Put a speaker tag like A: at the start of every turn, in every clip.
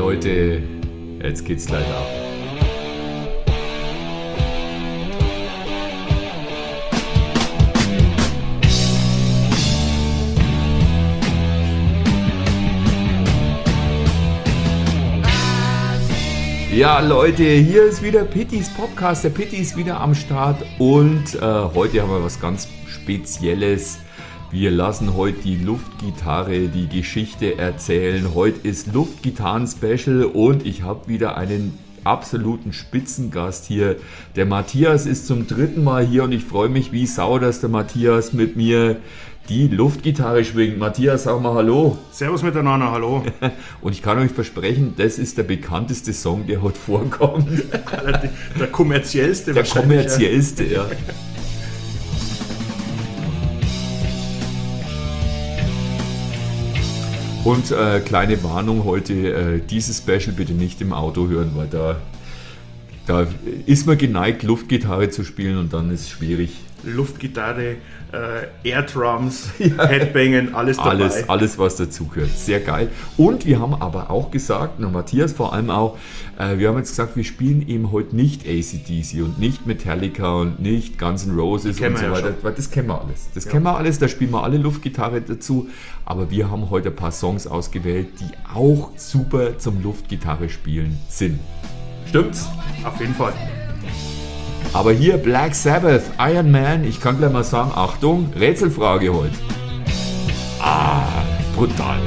A: Leute, jetzt geht's gleich ab. Ja, Leute, hier ist wieder Pittys Podcast. Der Pitti ist wieder am Start und heute haben wir was ganz Spezielles. Wir lassen heute die Luftgitarre die Geschichte erzählen. Heute ist Luftgitarren-Special und ich habe wieder einen absoluten Spitzengast hier. Der Matthias ist zum 3. Mal hier und ich freue mich wie Sau, dass der Matthias mit mir die Luftgitarre schwingt. Matthias, sag mal Hallo.
B: Servus miteinander, hallo.
A: Und ich kann euch versprechen, das ist der bekannteste Song, der heute vorkommt.
B: Der kommerziellste
A: der
B: wahrscheinlich.
A: Der kommerziellste, ja. Und kleine Warnung heute, dieses Special bitte nicht im Auto hören, weil da ist man geneigt, Luftgitarre zu spielen und dann ist es schwierig.
B: Luftgitarre, Airdrums, Headbangen, alles dabei.
A: Alles, was dazugehört. Sehr geil. Und wir haben aber auch gesagt, Matthias vor allem auch, wir haben jetzt gesagt, wir spielen eben heute nicht AC/DC und nicht Metallica und nicht Guns N' Roses und so weiter. Weil das kennen wir alles. Das kennen wir alles, da spielen wir alle Luftgitarre dazu. Aber wir haben heute ein paar Songs ausgewählt, die auch super zum Luftgitarre spielen sind. Stimmt's?
B: Auf jeden Fall.
A: Aber hier Black Sabbath, Iron Man, ich kann gleich mal sagen, Achtung, Rätselfrage heute. Brutal.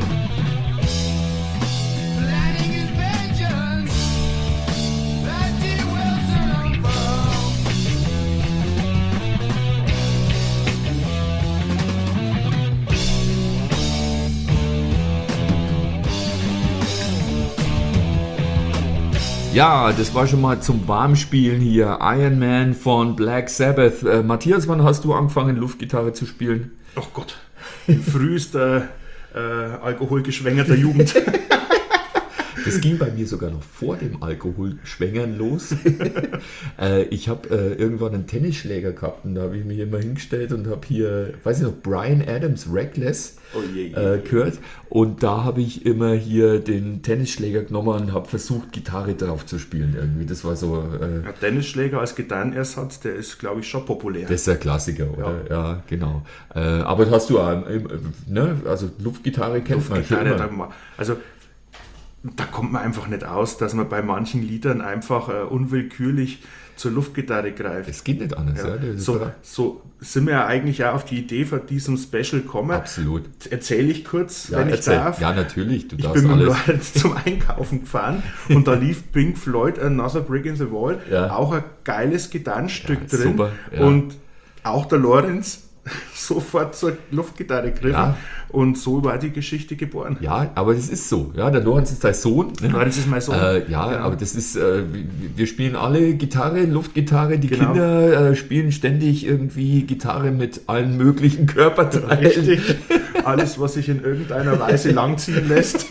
A: Ja, das war schon mal zum Warmspielen hier. Iron Man von Black Sabbath. Matthias, wann hast du angefangen, Luftgitarre zu spielen?
B: Oh Gott, in frühester alkoholgeschwängerter Jugend.
A: Das ging bei mir sogar noch vor dem Alkoholschwängern los. Ich habe irgendwann einen Tennisschläger gehabt und da habe ich mich immer hingestellt und habe hier, weiß ich noch, Bryan Adams Reckless gehört. Und da habe ich immer hier den Tennisschläger genommen und habe versucht, Gitarre drauf zu spielen irgendwie. Das war so...
B: Ein Tennisschläger als Gitarrenersatz, der ist, glaube ich, schon populär.
A: Das ist ein Klassiker, oder? Ja, genau. Aber das hast du auch, ne? Also Luftgitarre kennt man schon immer.
B: Also da kommt man einfach nicht aus, dass man bei manchen Liedern einfach unwillkürlich zur Luftgitarre greift.
A: Es geht nicht anders. Ja.
B: So sind wir ja eigentlich auch auf die Idee von diesem Special gekommen.
A: Absolut.
B: Erzähle ich kurz, wenn ich darf.
A: Ja, natürlich.
B: Ich bin mit Lorenz zum Einkaufen gefahren und da lief Pink Floyd Another Brick in the Wall. Ja. Auch ein geiles Gitarrenstück drin.
A: Super, ja.
B: Und auch der Lorenz sofort zur Luftgitarre griffen und so war die Geschichte geboren.
A: Ja, aber das ist so. Ja, der Lorenz ist dein Sohn. Ne?
B: Lorenz ist mein Sohn.
A: Genau. Aber das ist, wir spielen alle Gitarre, Luftgitarre. Die Kinder spielen ständig irgendwie Gitarre mit allen möglichen Körperteilen.
B: Richtig. Alles, was sich in irgendeiner Weise langziehen lässt.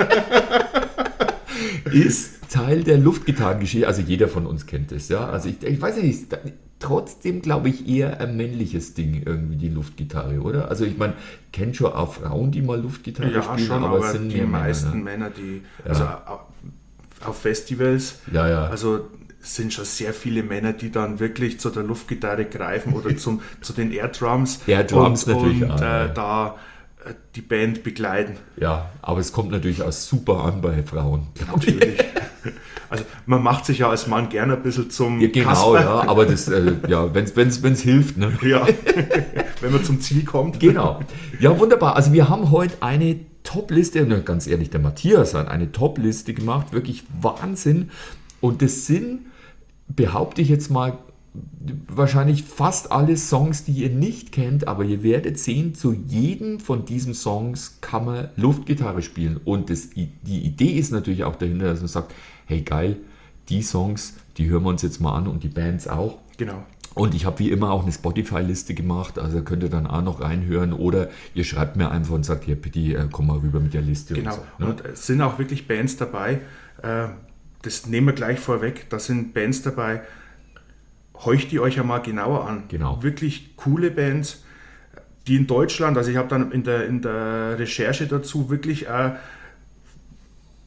A: Ist Teil der Luftgitarrengeschichte. Also jeder von uns kennt das. Ja? Also ich weiß nicht, trotzdem glaube ich eher ein männliches Ding, irgendwie die Luftgitarre, oder? Also ich meine, kennt schon auch Frauen, die mal Luftgitarre spielen,
B: schon,
A: aber
B: es sind die meisten Männer, die also auf Festivals, also sind schon sehr viele Männer, die dann wirklich zu der Luftgitarre greifen oder zu den Airdrums.
A: Airdrums natürlich
B: und da die Band begleiten.
A: Ja, aber es kommt natürlich auch super an bei Frauen.
B: Natürlich. Also man macht sich ja als Mann gerne ein bisschen zum
A: Genau, Kasper. Ja, aber das, wenn's hilft. Ne?
B: Ja, wenn man zum Ziel kommt.
A: Genau. Ja, wunderbar. Also wir haben heute eine Top-Liste, ganz ehrlich, der Matthias hat eine Top-Liste gemacht, wirklich Wahnsinn. Und das sind, behaupte ich jetzt mal, wahrscheinlich fast alle Songs, die ihr nicht kennt, aber ihr werdet sehen, zu jedem von diesen Songs kann man Luftgitarre spielen. Und die Idee ist natürlich auch dahinter, dass man sagt, hey geil, die Songs, die hören wir uns jetzt mal an und die Bands auch.
B: Genau.
A: Und ich habe wie immer auch eine Spotify-Liste gemacht, also könnt ihr dann auch noch reinhören oder ihr schreibt mir einfach und sagt, hier Pitti, komm mal rüber mit der Liste.
B: Genau,
A: und, so, ne?
B: Und es sind auch wirklich Bands dabei, das nehmen wir gleich vorweg, da sind Bands dabei, horcht die euch ja mal genauer an.
A: Genau.
B: Wirklich coole Bands, die in Deutschland, also ich habe dann in der Recherche dazu wirklich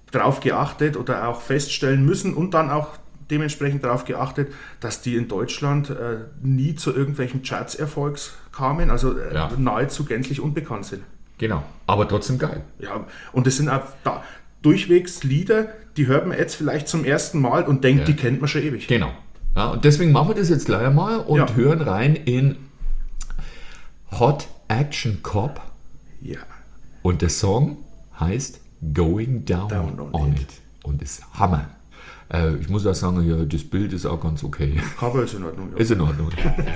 B: drauf geachtet oder auch feststellen müssen und dann auch dementsprechend darauf geachtet, dass die in Deutschland nie zu irgendwelchen Charts-Erfolgs kamen, also nahezu gänzlich unbekannt sind.
A: Genau, aber trotzdem geil.
B: Ja, und es sind auch durchwegs Lieder, die hört man jetzt vielleicht zum ersten Mal und denkt, die kennt man schon ewig.
A: Genau. Ja, und deswegen machen wir das jetzt gleich mal und hören rein in Hot Action Cop.
B: Ja.
A: Und der Song heißt Going Down on It. Und ist Hammer. Ich muss auch sagen, ja, das Bild ist auch ganz okay.
B: Aber ist in Ordnung.
A: Ist in Ordnung.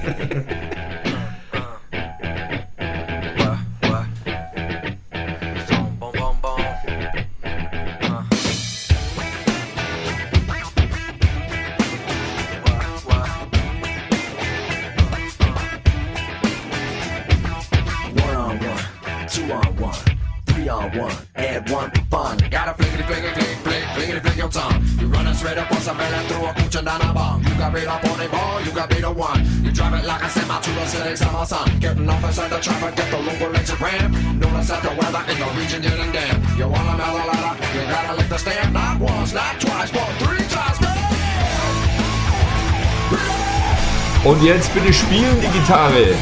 C: Getting off inside the traffic, get the local legs ram. Notice that the weather in the region getting damn. You want a mellow ladder, you gotta lick the stand. Not once, not twice, but 3 times.
A: Und jetzt bitte spielen die Gitarre.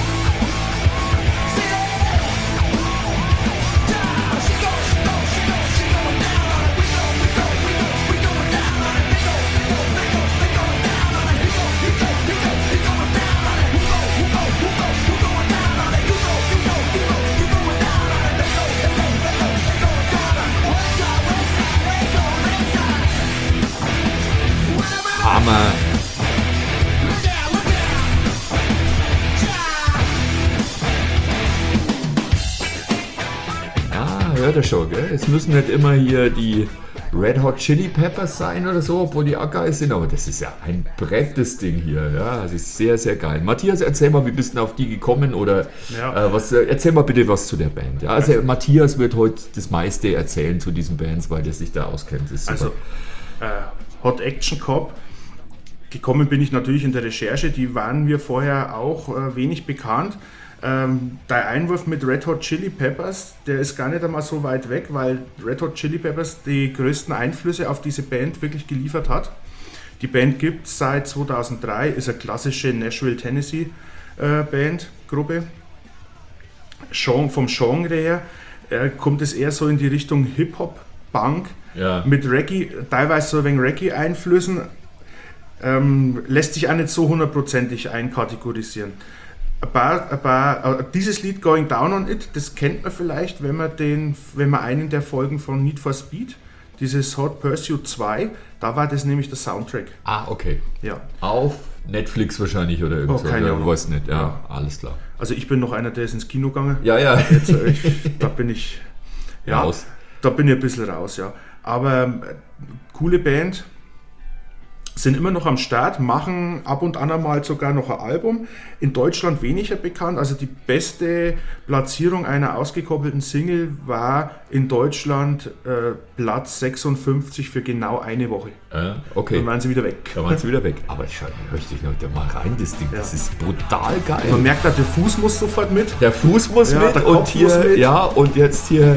A: Hammer. Hört ihr schon, gell? Es müssen nicht immer hier die Red Hot Chili Peppers sein oder so, obwohl die auch geil sind, aber das ist ja ein Brett, das Ding hier. Ja, das ist sehr, sehr geil. Matthias, erzähl mal, wie bist du auf die gekommen oder erzähl mal bitte was zu der Band. Ja, also Matthias wird heute das meiste erzählen zu diesen Bands, weil der sich da auskennt.
B: Also Hot Action Cop, gekommen bin ich natürlich in der Recherche, die waren mir vorher auch wenig bekannt. Der Einwurf mit Red Hot Chili Peppers, der ist gar nicht einmal so weit weg, weil Red Hot Chili Peppers die größten Einflüsse auf diese Band wirklich geliefert hat. Die Band gibt es seit 2003, ist eine klassische Nashville, Tennessee Bandgruppe. Vom Genre her kommt es eher so in die Richtung Hip-Hop, Punk, mit Reggae, teilweise so ein wenig Reggae-Einflüssen, lässt sich auch nicht so hundertprozentig einkategorisieren. Dieses Lied Going Down on It, das kennt man vielleicht, wenn man einen der Folgen von Need for Speed, dieses Hot Pursuit 2, da war das nämlich der Soundtrack.
A: Ah, okay.
B: Ja.
A: Auf Netflix wahrscheinlich oder irgendwas.
B: Keine Ahnung.
A: Ich weiß nicht, ja, alles klar.
B: Also ich bin noch einer, der ist ins Kino gegangen.
A: Ja.
B: Jetzt, da bin ich raus. Da bin ich ein bisschen raus, ja. Aber coole Band. Sind immer noch am Start, machen ab und an einmal sogar noch ein Album. In Deutschland weniger bekannt, also die beste Platzierung einer ausgekoppelten Single war in Deutschland Platz 56 für genau eine Woche.
A: Okay.
B: Dann waren sie wieder weg.
A: Aber ich möchte ich noch da mal rein, das Ding, das ist brutal geil.
B: Man merkt, der Fuß muss sofort mit.
A: Der Fuß muss mit
B: der Kopf muss mit.
A: Ja, und jetzt hier...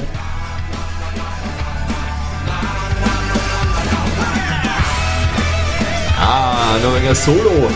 A: noch ein Solo.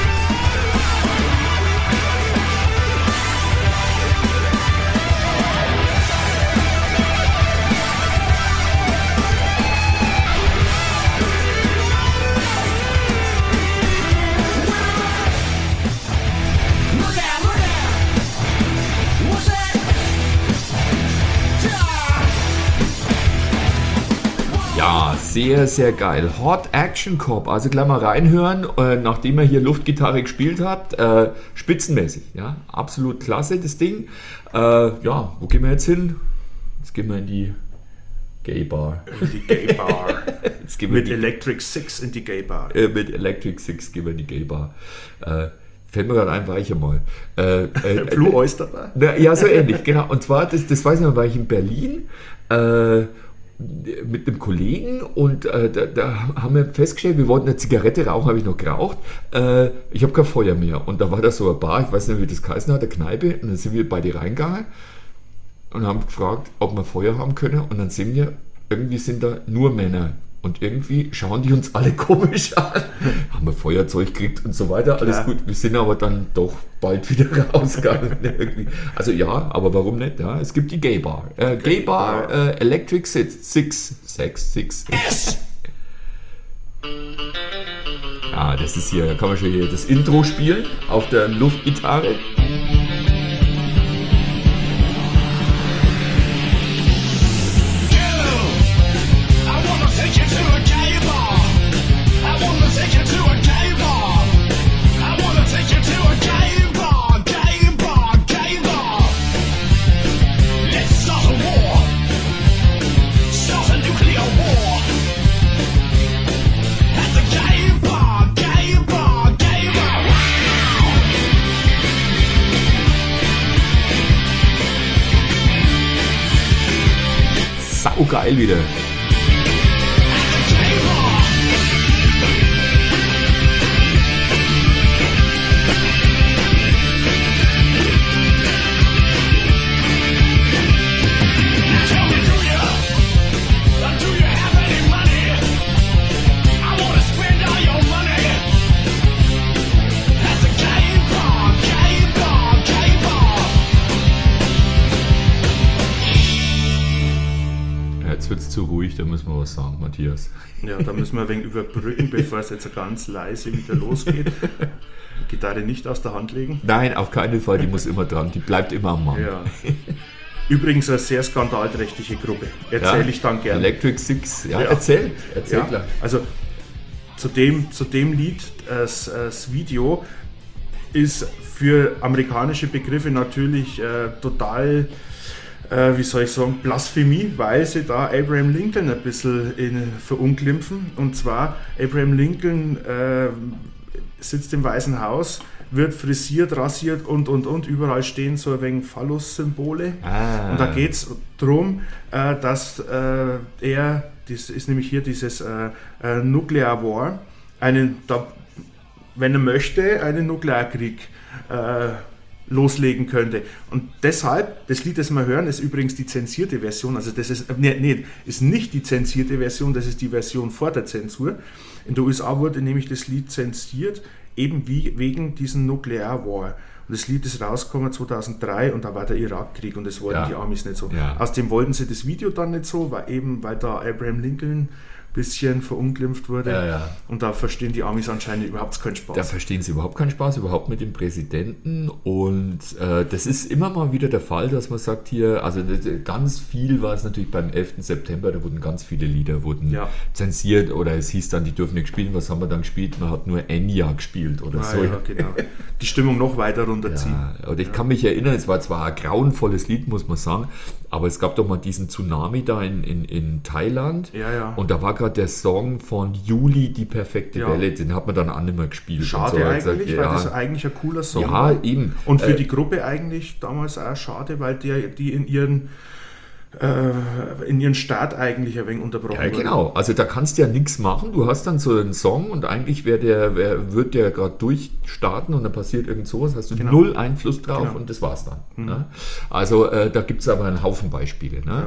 A: Ja, sehr, sehr geil. Hot Action Cop, also gleich mal reinhören, nachdem ihr hier Luftgitarre gespielt habt, spitzenmäßig, ja, absolut klasse das Ding. Wo gehen wir jetzt hin? Jetzt gehen wir in die Gay Bar.
B: Mit Electric Six in die Gay Bar.
A: Mit Electric Six gehen wir in die Gay Bar. Fällt mir gerade ein, war ich einmal.
B: Blue Oyster Bar?
A: Ja, so ähnlich, genau. Und zwar, das weiß ich noch, war ich in Berlin, mit einem Kollegen und da haben wir festgestellt, wir wollten eine Zigarette rauchen, habe ich noch geraucht. Ich habe kein Feuer mehr. Und da war da so eine Bar, ich weiß nicht, wie das geheißen hat, eine Kneipe. Und dann sind wir beide reingegangen und haben gefragt, ob wir Feuer haben können. Und dann sind wir irgendwie sind da nur Männer. Und irgendwie schauen die uns alle komisch an. Haben wir Feuerzeug gekriegt und so weiter. Alles
B: Klar.
A: gut. Wir sind aber dann doch bald wieder rausgegangen. Irgendwie. Also ja, aber warum nicht? Ja, es gibt die Gay Bar. Gay Bar Electric Six. Ja, das ist hier, da kann man schon hier das Intro spielen auf der Luftgitarre. Saugeil wieder. Jetzt wird es zu ruhig, da müssen wir was sagen, Matthias.
B: Ja, da müssen wir ein wenig überbrücken, bevor es jetzt ganz leise wieder losgeht. Die Gitarre nicht aus der Hand legen.
A: Nein, auf keinen Fall, die muss immer dran, die bleibt immer am Mann.
B: Ja. Übrigens eine sehr skandalträchtige Gruppe. Erzähle ich dann gerne.
A: Electric Six, ja.
B: Ja.
A: Erzähl
B: Ja,
A: gleich.
B: also zu dem Lied, das Video ist für amerikanische Begriffe natürlich total, wie soll ich sagen, Blasphemie, weil sie da Abraham Lincoln ein bisschen verunglimpfen. Und zwar, Abraham Lincoln sitzt im Weißen Haus, wird frisiert, rasiert und. Überall stehen so ein wenig Phallus-Symbole. Und da geht es darum, dass das ist nämlich hier dieses Nuclear War, wenn er möchte, einen Nuklearkrieg loslegen könnte. Und deshalb, das Lied, das wir hören, ist übrigens die zensierte Version, also das ist, ist nicht die zensierte Version, das ist die Version vor der Zensur. In den USA wurde nämlich das Lied zensiert, eben wegen diesem Nuclear War. Und das Lied ist rausgekommen 2003 und da war der Irakkrieg und das wollten die Amis nicht so.
A: Ja.
B: Außerdem wollten sie das Video dann nicht so, weil da Abraham Lincoln bisschen verunglimpft wurde.
A: Ja.
B: Und da verstehen die Amis anscheinend überhaupt keinen Spaß.
A: Da verstehen sie überhaupt keinen Spaß, überhaupt mit dem Präsidenten. Und das ist immer mal wieder der Fall, dass man sagt hier, also ganz viel war es natürlich beim 11. September, da wurden ganz viele Lieder zensiert oder es hieß dann, die dürfen nicht spielen. Was haben wir dann gespielt? Man hat nur Enya gespielt oder so.
B: Ja, genau. Die Stimmung noch weiter runterziehen.
A: Ja, und ich kann mich erinnern, es war zwar ein grauenvolles Lied, muss man sagen, aber es gab doch mal diesen Tsunami da in Thailand.
B: Ja.
A: Und da war gerade der Song von Juli, die perfekte Welle, den hat man dann auch nicht mehr gespielt.
B: Schade
A: und so.
B: eigentlich, weil das eigentlich ein cooler Song
A: ja,
B: war.
A: eben.
B: Und für die Gruppe eigentlich damals auch schade, weil die in ihren Start eigentlich ein wenig unterbrochen
A: Ja, genau. Also da kannst du ja nichts machen. Du hast dann so einen Song und eigentlich wird der gerade durchstarten und dann passiert irgend sowas, hast du null Einfluss drauf und das war's dann. Ne? Also da gibt es aber einen Haufen Beispiele. Ne?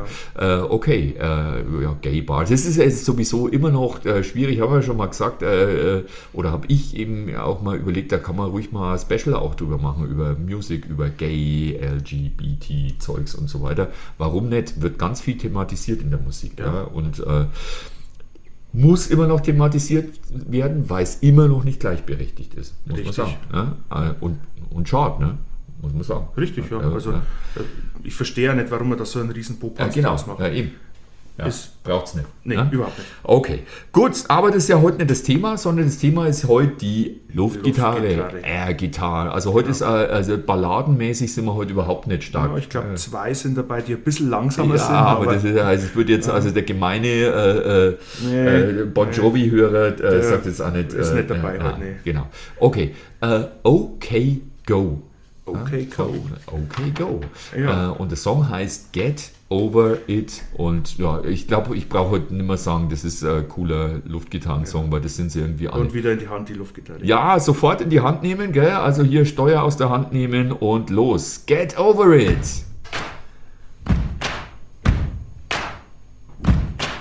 A: Gay Bar. Das ist jetzt sowieso immer noch schwierig, haben wir ja schon mal gesagt, oder habe ich eben auch mal überlegt, da kann man ruhig mal ein Special auch drüber machen, über Music, über Gay, LGBT, Zeugs und so weiter. Warum nicht? Wird ganz viel thematisiert in der Musik. Ja? Und muss immer noch thematisiert werden, weil es immer noch nicht gleichberechtigt ist, muss man sagen. Ne? Und schade, ne? Muss man sagen.
B: Richtig, ja. Ich verstehe ja nicht, warum man da so einen riesen Popast draus macht.
A: Ja, eben. Ja, braucht es nicht.
B: Nee,
A: ne?
B: Überhaupt nicht.
A: Okay, gut, aber das ist ja heute nicht das Thema, sondern das Thema ist heute die Luftgitarre. Gitarre. Also heute ist, balladenmäßig sind wir heute überhaupt nicht stark.
B: Ja, ich glaube, zwei sind dabei, die ein bisschen langsamer sind.
A: Aber das ist, also es wird jetzt, also der gemeine Bon Jovi-Hörer sagt jetzt auch nicht.
B: Ist nicht dabei heute, nee.
A: Genau. Okay, okay, go.
B: Okay, go.
A: Okay, go.
B: Ja.
A: Und der Song heißt Get Over It. Und ja, ich glaube, ich brauche heute nicht mehr sagen, das ist ein cooler Luftgitarrensong, weil das sind sie irgendwie alle.
B: Und wieder in die Hand die Luftgitarre.
A: Ja, sofort in die Hand nehmen, gell? Also hier Steuer aus der Hand nehmen und los. Get Over It.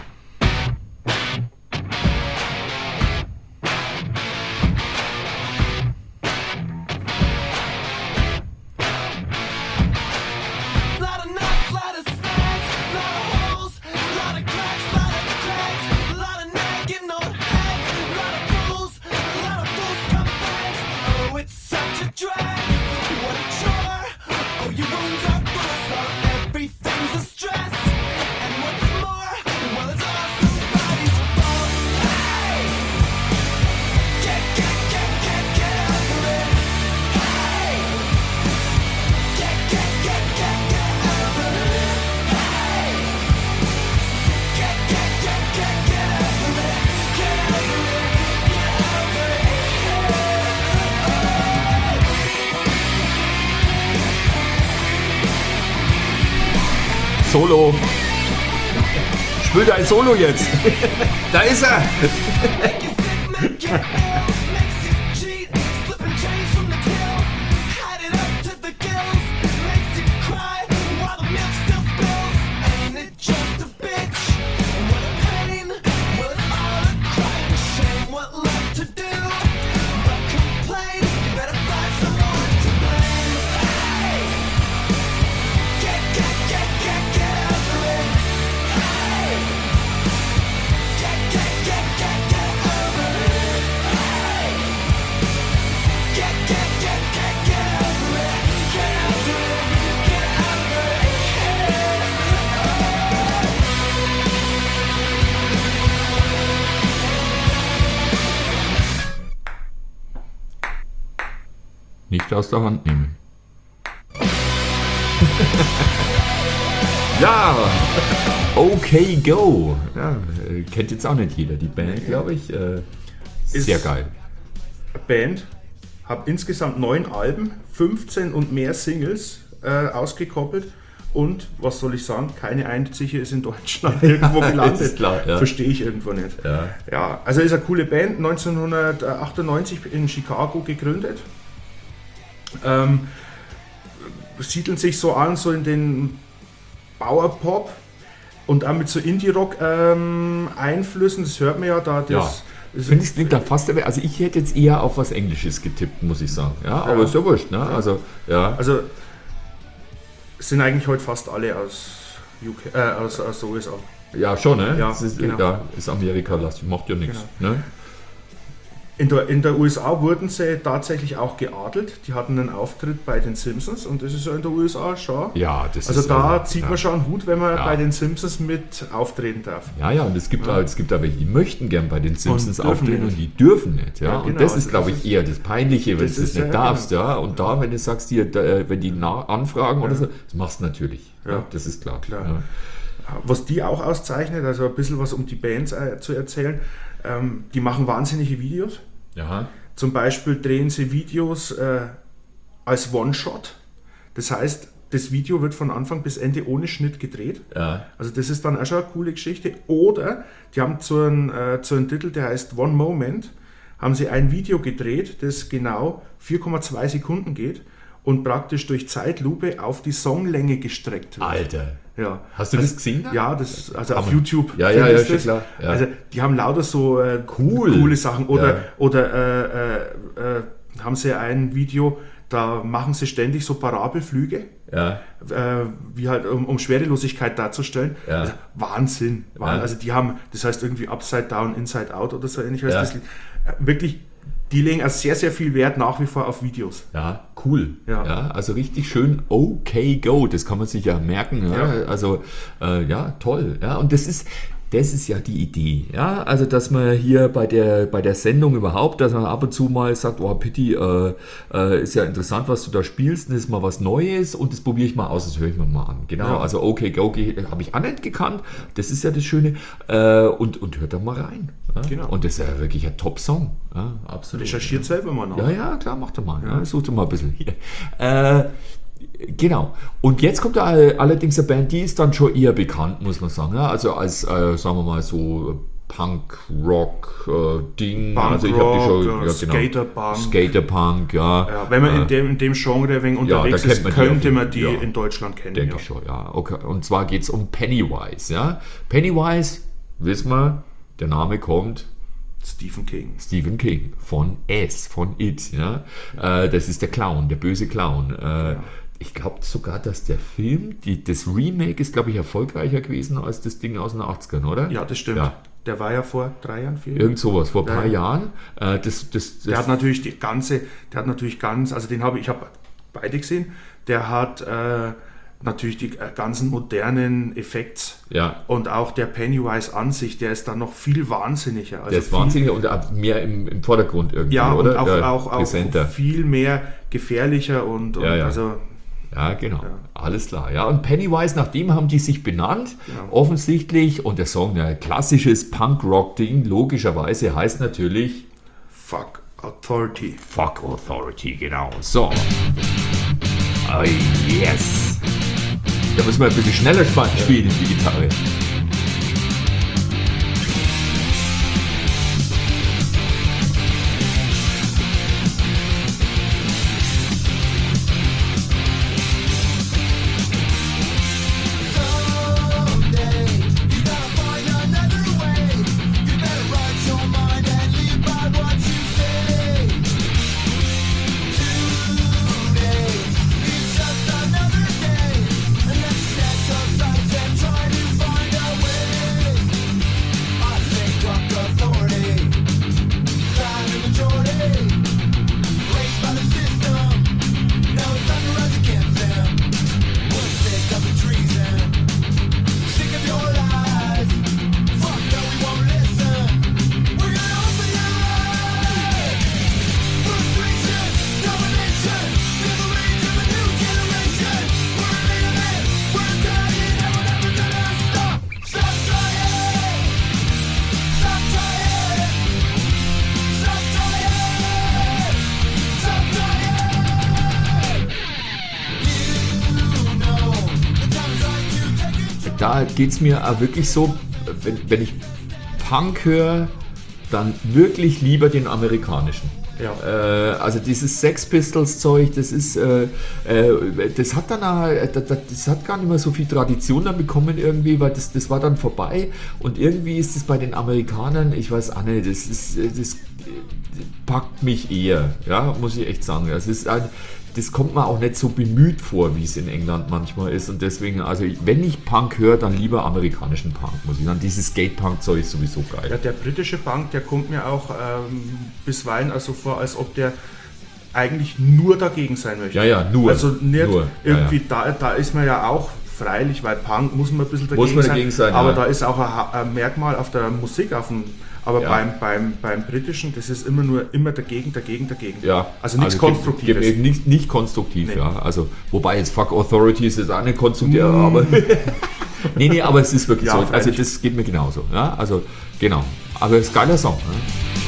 A: Solo. Spiel dein Solo jetzt. Da ist er. Nicht aus der Hand nehmen. Ja, okay, go. Ja, kennt jetzt auch nicht jeder die Band, glaube ich. Sehr geil.
B: Band, habe insgesamt 9 Alben, 15 und mehr Singles ausgekoppelt. Und, was soll ich sagen, keine einzige ist in Deutschland irgendwo gelandet.
A: Ist klar, ja.
B: Verstehe ich irgendwo nicht. Ja, also ist eine coole Band, 1998 in Chicago gegründet. Siedeln sich so an, so in den Bauerpop und auch mit so Indie-Rock-Einflüssen, das hört man ja da.
A: Finde ich, klingt da fast, also ich hätte jetzt eher auf was Englisches getippt, muss ich sagen. Ja, aber ist ja wurscht, ne? Also, ja.
B: Also, es sind eigentlich heute fast alle aus UK, aus USA.
A: Ja, schon, ne?
B: Ja,
A: das ist,
B: genau.
A: Ja, ist Amerika-lastig, macht ja nichts.
B: Genau.
A: Ne?
B: In der USA wurden sie tatsächlich auch geadelt. Die hatten einen Auftritt bei den Simpsons und das ist ja in der USA schon.
A: Ja, das
B: also
A: ist
B: da zieht man schon einen Hut, wenn man
A: Ja.
B: bei den Simpsons mit auftreten darf.
A: Ja, und es gibt da welche, die möchten gern bei den Simpsons
B: Und dürfen
A: auftreten
B: nicht.
A: und die dürfen nicht. Ja?
B: Ja,
A: Und
B: genau,
A: das ist,
B: also
A: glaube
B: das
A: ich, eher das Peinliche, wenn
B: das
A: du es
B: ist
A: nicht
B: ja,
A: darfst.
B: genau.
A: Ja? Und da, wenn du sagst, wenn die anfragen oder so, das machst du natürlich. Ja.
B: Ja.
A: Das ist klar.
B: Klar.
A: Ja.
B: Was die auch auszeichnet, also ein bisschen was um die Bands zu erzählen, die machen wahnsinnige Videos.
A: Ja.
B: Zum Beispiel drehen sie Videos als One-Shot. Das heißt, das Video wird von Anfang bis Ende ohne Schnitt gedreht.
A: Ja.
B: Also das ist dann auch schon eine coole Geschichte. Oder die haben zu einem Titel, der heißt One Moment, haben sie ein Video gedreht, das genau 4,2 Sekunden geht und praktisch durch Zeitlupe auf die Songlänge gestreckt wird.
A: Alter.
B: Ja.
A: Hast du das gesehen?
B: Ja, das, also auf
A: Hammer.
B: YouTube.
A: Ja,
B: findest
A: schon
B: das.
A: klar. Ja.
B: Also die haben lauter so coole Sachen. Oder haben sie ein Video, da machen sie ständig so Parabelflüge,
A: Ja.
B: wie halt um Schwerelosigkeit darzustellen.
A: Ja.
B: Also Wahnsinn.
A: Ja.
B: Also die haben, das heißt irgendwie Upside Down, Inside Out oder so ähnlich heißt
A: Ja.
B: das Lied. Wirklich, die legen also sehr, sehr viel Wert nach wie vor auf Videos.
A: Ja, cool.
B: Ja.
A: Also richtig schön okay go, das kann man sich ja merken. Ja?
B: Ja.
A: Also toll. Ja? Und das ist ja die Idee. Ja? Also dass man hier bei der Sendung überhaupt, dass man ab und zu mal sagt, oh Pitti, ist ja interessant, was du da spielst, das ist mal was Neues und das probiere ich mal aus, das höre ich mir mal an. Genau,
B: Ja.
A: also okay go habe ich auch nicht gekannt, das ist ja das Schöne. Und hört da mal rein. Ja?
B: Genau.
A: Und das ist ja wirklich ein Top-Song. Ja, absolut.
B: Recherchiert selber mal nach.
A: Ja, klar, mach doch mal. Ja. Such doch mal ein bisschen hier. Genau. Und jetzt kommt da allerdings eine Band, die ist dann schon eher bekannt, muss man sagen. Ja? Also als, sagen wir mal so Punk-Rock-Ding.
B: Punk-Rock,
A: Also ich habe die schon,
B: ja, Skaterpunk.
A: Skaterpunk, ja.
B: Ja, wenn man in dem Genre ein wenig unterwegs
A: da kennt
B: ist,
A: man die
B: könnte
A: auf
B: man
A: jeden-
B: die
A: ja.
B: in Deutschland kennen.
A: Denke ich schon, ja. Okay. Und zwar geht es um Pennywise. Ja? Pennywise, wissen wir, der Name kommt
B: Stephen King.
A: Stephen King von It. Ja? Das ist der Clown, der böse Clown. Ich glaube sogar, dass der Film, das Remake ist, glaube ich, erfolgreicher gewesen als das Ding aus den 80ern, oder?
B: Ja, das stimmt.
A: Ja.
B: Der war ja vor 3 Jahren, 4 Jahren.
A: Irgend sowas, vor ein paar
B: Ja.
A: Jahren.
B: Der hat natürlich also ich habe beide gesehen, der hat natürlich die ganzen modernen Effekte
A: ja,
B: und auch der Pennywise an sich, der ist dann noch viel wahnsinniger. Also
A: der ist
B: viel,
A: wahnsinnig und auch mehr im Vordergrund irgendwie,
B: Ja,
A: oder?
B: und auch
A: präsenter.
B: viel mehr gefährlicher und
A: Ja.
B: also
A: Ja, genau. Alles klar. Ja, und Pennywise, nach dem haben die sich benannt,
B: Genau.
A: offensichtlich. Und der Song, ein klassisches Punk-Rock-Ding, logischerweise heißt natürlich
B: Fuck Authority.
A: Fuck Authority, genau. So. Oh, yes. Da müssen wir ein bisschen schneller spielen, die Gitarre. Da geht es mir auch wirklich so, wenn ich Punk höre, dann wirklich lieber den amerikanischen.
B: Ja.
A: Also dieses Sex Pistols Zeug, das ist, das hat dann auch, das hat gar nicht mehr so viel Tradition dann bekommen irgendwie, weil das war dann vorbei und irgendwie ist es bei den Amerikanern, ich weiß auch nicht, das packt mich eher, ja, muss ich echt sagen. Das kommt mir auch nicht so bemüht vor, wie es in England manchmal ist und deswegen, also wenn ich Punk höre, dann lieber amerikanischen Punk, muss ich sagen. Dieses Skate-Punk-Zeug ist sowieso geil.
B: Ja, der britische Punk, der kommt mir auch bisweilen also vor, als ob der eigentlich nur dagegen sein möchte.
A: Ja, nur.
B: Also nicht
A: nur.
B: irgendwie, ja. Da ist man ja auch freilich, weil Punk muss man ein bisschen dagegen sein. Aber da ist auch ein Merkmal auf der Musik, aber beim Britischen, das ist immer dagegen.
A: Ja.
B: Also nichts Konstruktives.
A: Nicht konstruktiv, nee. Ja. Also, wobei jetzt Fuck Authority ist jetzt auch nicht konstruktiv, aber nee, aber es ist wirklich so. Also das geht mir genauso. Ja. Also genau. Aber es ist ein geiler Song. Ne?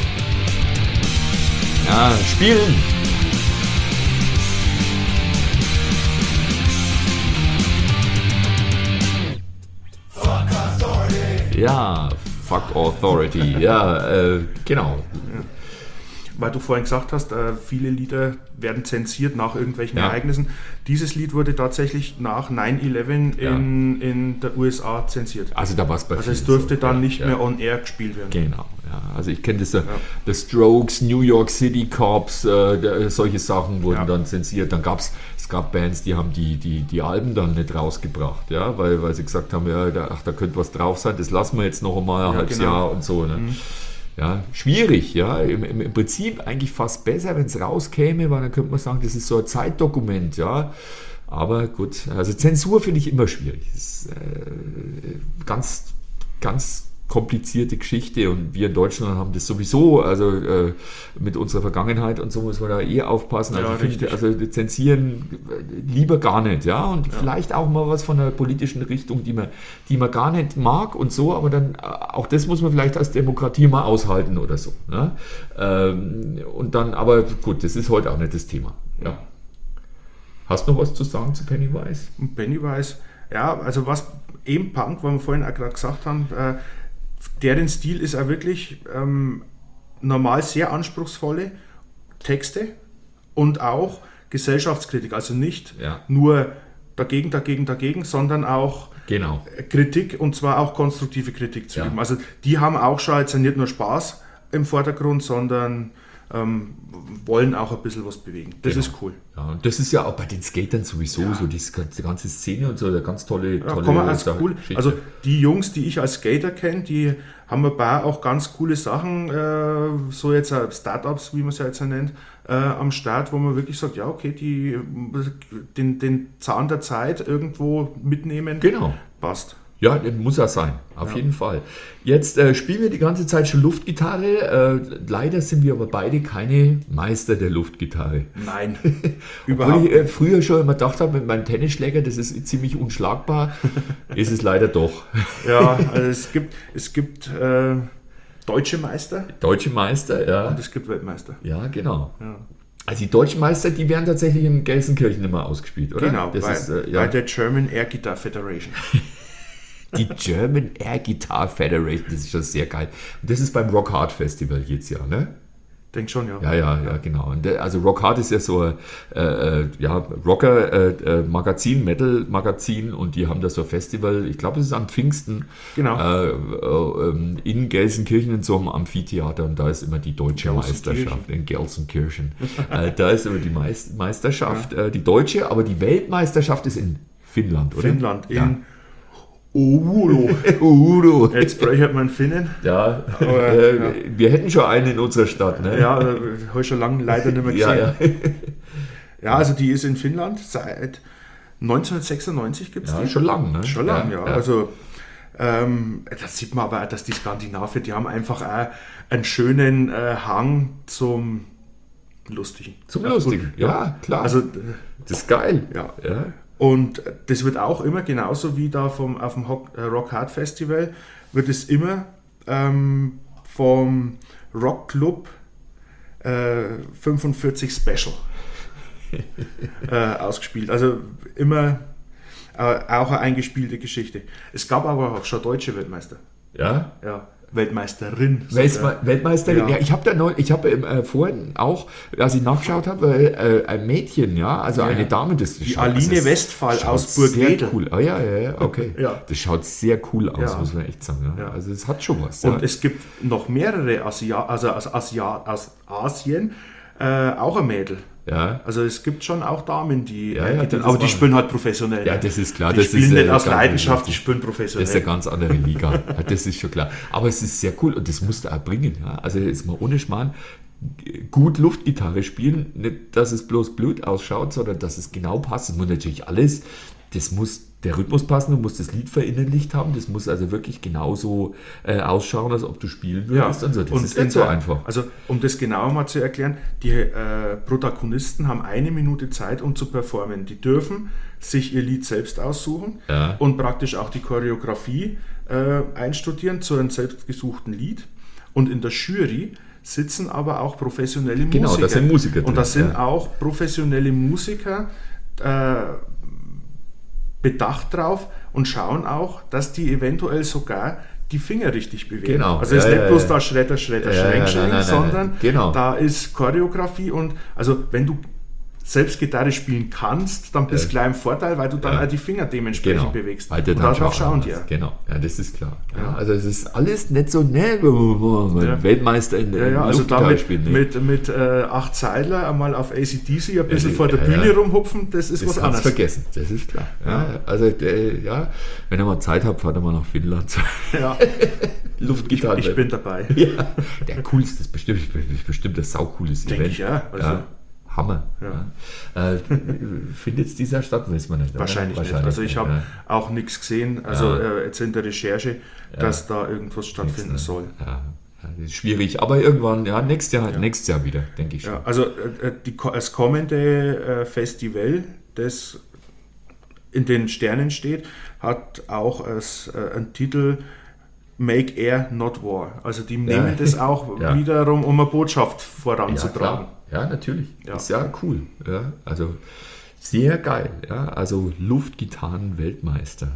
A: Ja, spielen! Ja, Fuck Authority, ja, genau.
B: Ja. Weil du vorhin gesagt hast, viele Lieder werden zensiert nach irgendwelchen Ereignissen. Dieses Lied wurde tatsächlich nach 9/11 in der USA zensiert.
A: Also da war es bei
B: Also es durfte so, dann nicht mehr on air gespielt werden.
A: Genau, ja. Also ich kenne das, The Strokes, New York City Cops, solche Sachen wurden dann zensiert. Dann gab es gab Bands, die haben die Alben dann nicht rausgebracht, ja, weil sie gesagt haben, da könnte was drauf sein, das lassen wir jetzt noch einmal ein halbes Jahr und so. Ne? Ja, schwierig, ja. Im Prinzip eigentlich fast besser, wenn es rauskäme, weil dann könnte man sagen, das ist so ein Zeitdokument, ja. Aber gut, also Zensur finde ich immer schwierig. Das ist ganz, ganz komplizierte Geschichte und wir in Deutschland haben das sowieso, also mit unserer Vergangenheit und so muss man da aufpassen. Also zensieren lieber gar nicht, ja, und vielleicht auch mal was von einer politischen Richtung, die man gar nicht mag und so, aber dann auch das muss man vielleicht als Demokratie mal aushalten oder so. Ne? Und dann, aber gut, das ist heute auch nicht das Thema. Ja. Hast du noch was zu sagen zu Pennywise?
B: Pennywise, ja, also was eben Punk, weil wir vorhin auch gerade gesagt haben, deren Stil ist auch wirklich normal sehr anspruchsvolle Texte und auch Gesellschaftskritik, also nicht nur dagegen, sondern auch Kritik und zwar auch konstruktive Kritik zu üben. Also die haben auch schon jetzt nicht nur Spaß im Vordergrund, sondern wollen auch ein bisschen was bewegen. Das ist cool.
A: Ja, und das ist ja auch bei den Skatern sowieso so, die ganze Szene und so, eine ganz tolle
B: cool. Also die Jungs, die ich als Skater kenne, die haben ein paar auch ganz coole Sachen, so jetzt Startups, wie man es ja jetzt nennt, am Start, wo man wirklich sagt, ja okay, die den Zahn der Zeit irgendwo mitnehmen, passt.
A: Ja, das muss er sein, auf jeden Fall. Jetzt spielen wir die ganze Zeit schon Luftgitarre. Leider sind wir aber beide keine Meister der Luftgitarre.
B: Nein,
A: überhaupt nicht. Obwohl ich früher schon immer gedacht habe, mit meinem Tennisschläger, das ist ziemlich unschlagbar, ist es leider doch.
B: Ja, also es gibt deutsche Meister.
A: Deutsche Meister, ja.
B: Und es gibt Weltmeister.
A: Ja, genau.
B: Ja.
A: Also die deutschen Meister, die werden tatsächlich in Gelsenkirchen immer ausgespielt, oder?
B: Genau,
A: das
B: bei der German Air Guitar Federation.
A: Die German Air Guitar Federation, das ist schon sehr geil. Und das ist beim Rock Hard Festival jetzt ja, ne?
B: Denk schon, ja.
A: Ja, genau. Und also Rock Hard ist ja so ein Rocker-Magazin, Metal-Magazin, und die haben da so ein Festival, ich glaube, es ist am Pfingsten,
B: Genau.
A: in Gelsenkirchen in so einem Amphitheater, und da ist immer die deutsche Meisterschaft in Gelsenkirchen. Da ist immer die Meisterschaft, die deutsche, aber die Weltmeisterschaft ist in Finnland, oder?
B: Finnland,
A: Ja.
B: in Oulu.
A: Udo.
B: Jetzt bräuchte man einen Finnen.
A: Ja,
B: Aber,
A: wir hätten schon einen in unserer Stadt, ne?
B: Ja, habe ich schon lange leider nicht mehr gesehen.
A: ja.
B: Ja, also die ist in Finnland seit 1996 gibt es
A: Ja,
B: die.
A: schon lang, ne?
B: Schon lang, ja. Also das sieht man aber auch, dass die Skandinavier, die haben einfach auch einen schönen Hang zum Lustigen.
A: Zum Lustigen, ja, klar.
B: Also
A: Das ist geil.
B: ja.
A: Ja.
B: Und das wird auch immer, genauso wie da auf dem Rock Hard Festival, wird es immer vom Rock Club 45 Special ausgespielt. Also immer auch eine eingespielte Geschichte. Es gab aber auch schon deutsche Weltmeister.
A: Ja?
B: Ja, Weltmeisterin. sogar.
A: Weltmeisterin,
B: Ja.
A: ja, ich habe vorhin auch, als ich nachgeschaut habe, ein Mädchen, ja, also eine Dame, das
B: Die
A: schaut-
B: Aline
A: das
B: Westphal
A: schaut
B: aus
A: sehr
B: Burgwedel.
A: cool. Ja, okay.
B: Ja.
A: Das schaut sehr cool aus,
B: Ja.
A: muss man echt sagen. Ja.
B: Ja.
A: Also es hat schon was.
B: Und
A: ja.
B: es gibt noch mehrere aus Asien, auch ein Mädel.
A: Ja.
B: Also es gibt schon auch Damen, die,
A: Ja, ja, das
B: aber
A: ist
B: die
A: wahr.
B: spielen halt professionell.
A: Ja, das ist klar.
B: Die
A: Das
B: spielen
A: ist,
B: nicht aus
A: ganz
B: Leidenschaft, die
A: richtig.
B: spielen
A: Das
B: professionell.
A: ist eine ganz andere Liga. Ja, das ist schon klar. Aber es ist sehr cool und das musst du auch bringen. Ja. Also jetzt mal ohne Schmarrn, gut Luftgitarre spielen, nicht, dass es bloß blöd ausschaut, sondern dass es genau passt. Das muss natürlich alles, das muss der Rhythmus passen, du musst das Lied verinnerlicht haben, das muss also wirklich genauso ausschauen, als ob du spielen würdest. Und so. Das ist nicht so einfach.
B: Also um das genauer mal zu erklären, die Protagonisten haben 1 Minute Zeit, um zu performen. Die dürfen sich ihr Lied selbst aussuchen
A: Ja.
B: und praktisch auch die Choreografie einstudieren zu einem selbstgesuchten Lied. Und in der Jury sitzen aber auch professionelle Musiker.
A: Genau, das sind Musiker drin,
B: Und das sind
A: ja.
B: auch professionelle Musiker bedacht drauf und schauen auch, dass die eventuell sogar die Finger richtig bewegen.
A: Genau.
B: Also es ist
A: Ja,
B: nicht
A: ja,
B: bloß
A: ja.
B: da Schredder,
A: nein,
B: Schwenk, sondern
A: genau.
B: da ist Choreografie und also wenn du selbst Gitarre spielen kannst, dann bist du gleich im Vorteil, weil du dann auch die Finger dementsprechend bewegst.
A: Weil der
B: Und
A: dann
B: darauf schauen die.
A: anders. Genau, ja, das ist klar. Ja.
B: Ja.
A: Also es ist alles nicht so, ne, Weltmeister in der
B: Ja, also da
A: Luftgitarre spielen. Nee.
B: mit 8 Seiler einmal auf AC/DC ein bisschen
A: Ja,
B: vor der
A: ja,
B: Bühne
A: ja.
B: rumhupfen, das ist
A: Das
B: was
A: kannst
B: anderes.
A: vergessen, das ist klar. Ja. Also, ja, wenn ihr mal Zeit habt, fahrt ihr mal nach Finnland.
B: Ja,
A: Luftgitarre.
B: ich bin dabei.
A: Ja, der coolste, das ist bestimmt ein saucooles
B: Denke
A: Event.
B: ich, ja. Also,
A: Ja, Hammer.
B: Ja.
A: Ja. Findet es dieser Stadt, weiß man nicht. oder?
B: Wahrscheinlich nicht. Also ich habe
A: ja.
B: auch nichts gesehen, also jetzt in der Recherche, dass da irgendwas stattfinden
A: Nichts, ne?
B: soll.
A: Ja, das ist schwierig, aber irgendwann, ja, nächstes Jahr wieder, denke ich schon.
B: Ja, also das kommende Festival, das in den Sternen steht, hat auch einen Titel Make Air Not War. Also die nehmen das auch
A: Ja.
B: wiederum, um eine Botschaft
A: Ja,
B: voranzutragen.
A: klar. Ja, natürlich.
B: Ja.
A: Ist ja cool. Ja, also sehr geil. Ja, also Luftgitarren-Weltmeister.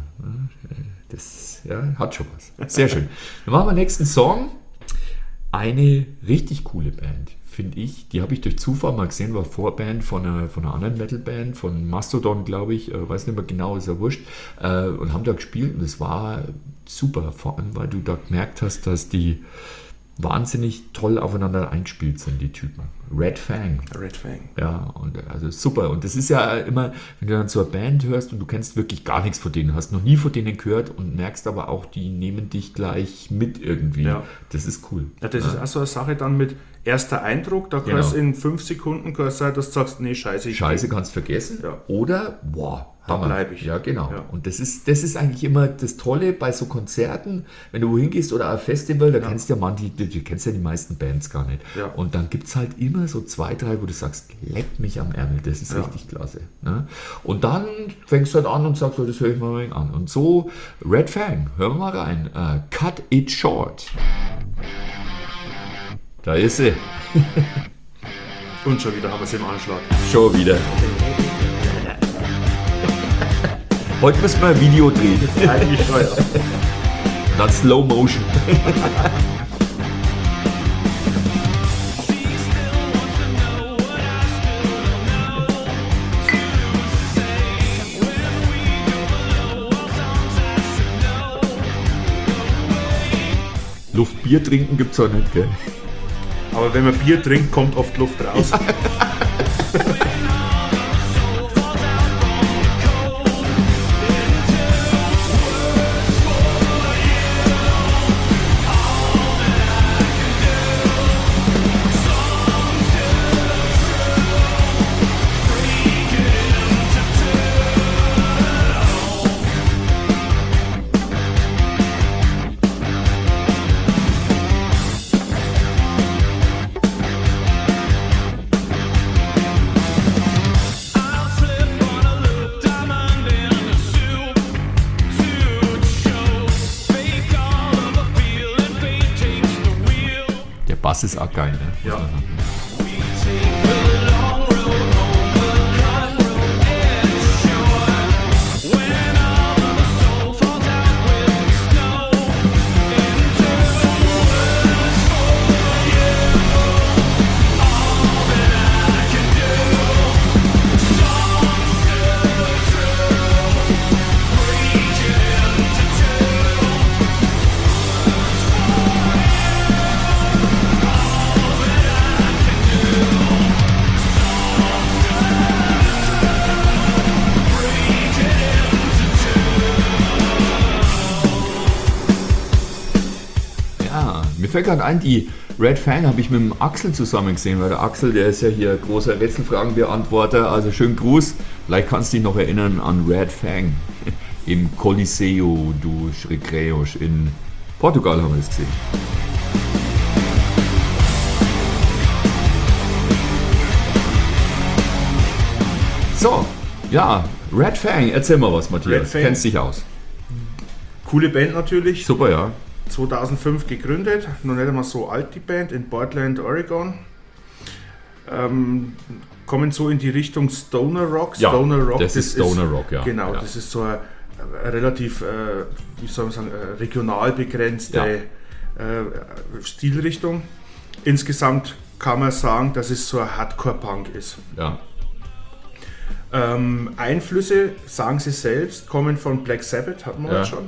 A: Das hat schon was. Sehr schön. Dann machen wir den nächsten Song. Eine richtig coole Band, finde ich. Die habe ich durch Zufall mal gesehen, war Vorband von einer anderen Metalband, von Mastodon, glaube ich. Weiß nicht mehr genau, ist ja wurscht. Und haben da gespielt und es war super. Vor allem, weil du da gemerkt hast, dass die wahnsinnig toll aufeinander eingespielt sind, die Typen. Red Fang.
B: Red Fang.
A: Ja, und also super. Und das ist ja immer, wenn du dann so eine Band hörst und du kennst wirklich gar nichts von denen, hast noch nie von denen gehört und merkst aber auch, die nehmen dich gleich mit irgendwie.
B: Ja.
A: Das ist cool.
B: Ja, das ist auch so eine Sache dann mit erster Eindruck, da
A: Genau.
B: kannst in 5 Sekunden kann es sein, dass du sagst, nee, scheiße, ich
A: Scheiße kannst vergessen.
B: Ja.
A: Oder, boah,
B: Da
A: Hammer.
B: bleib ich.
A: Ja, genau.
B: Ja.
A: Und das ist eigentlich immer das Tolle bei so Konzerten, wenn du wohin gehst oder ein Festival, da kennst du ja du kennst ja die meisten Bands gar nicht.
B: Ja.
A: Und dann gibt es halt immer so 2, 3, wo du sagst, leck mich am Ärmel, das ist richtig klasse. Ne? Und dann fängst du halt an und sagst, das höre ich mal ein wenig an. Und so, Red Fang, hören wir mal rein. Cut It Short. Da ist sie.
B: Und schon wieder haben wir es im Anschlag.
A: Schon wieder. Heute müssen wir ein Video drehen.
B: Eigentlich schon, ja.
A: Dann Slow Motion. Luft Bier trinken gibt's auch nicht, gell?
B: Aber wenn man Bier trinkt, kommt oft Luft raus.
A: Bass ist auch geil, ne?
B: Ja.
A: Mir fällt gerade ein, die Red Fang habe ich mit dem Axel zusammen gesehen, weil der Axel, der ist ja hier großer Rätselfragenbeantworter, also schönen Gruß. Vielleicht kannst du dich noch erinnern an Red Fang im Coliseu dos Recreios in Portugal haben wir das gesehen. So, ja, Red Fang, erzähl mal was, Matthias.
B: Red Fang.
A: Kennst dich aus.
B: Coole Band natürlich.
A: Super, ja.
B: 2005 gegründet, noch nicht einmal so alt die Band, in Portland, Oregon. Kommen so in die Richtung Stoner Rock.
A: Ja,
B: Stoner Rock,
A: das ist Stoner Rock, ja.
B: Genau,
A: ja.
B: das ist so eine relativ, wie soll man sagen, regional begrenzte Stilrichtung. Insgesamt kann man sagen, dass es so ein Hardcore-Punk ist.
A: Ja.
B: Einflüsse, sagen sie selbst, kommen von Black Sabbath, hatten wir
A: Ja.
B: heute schon.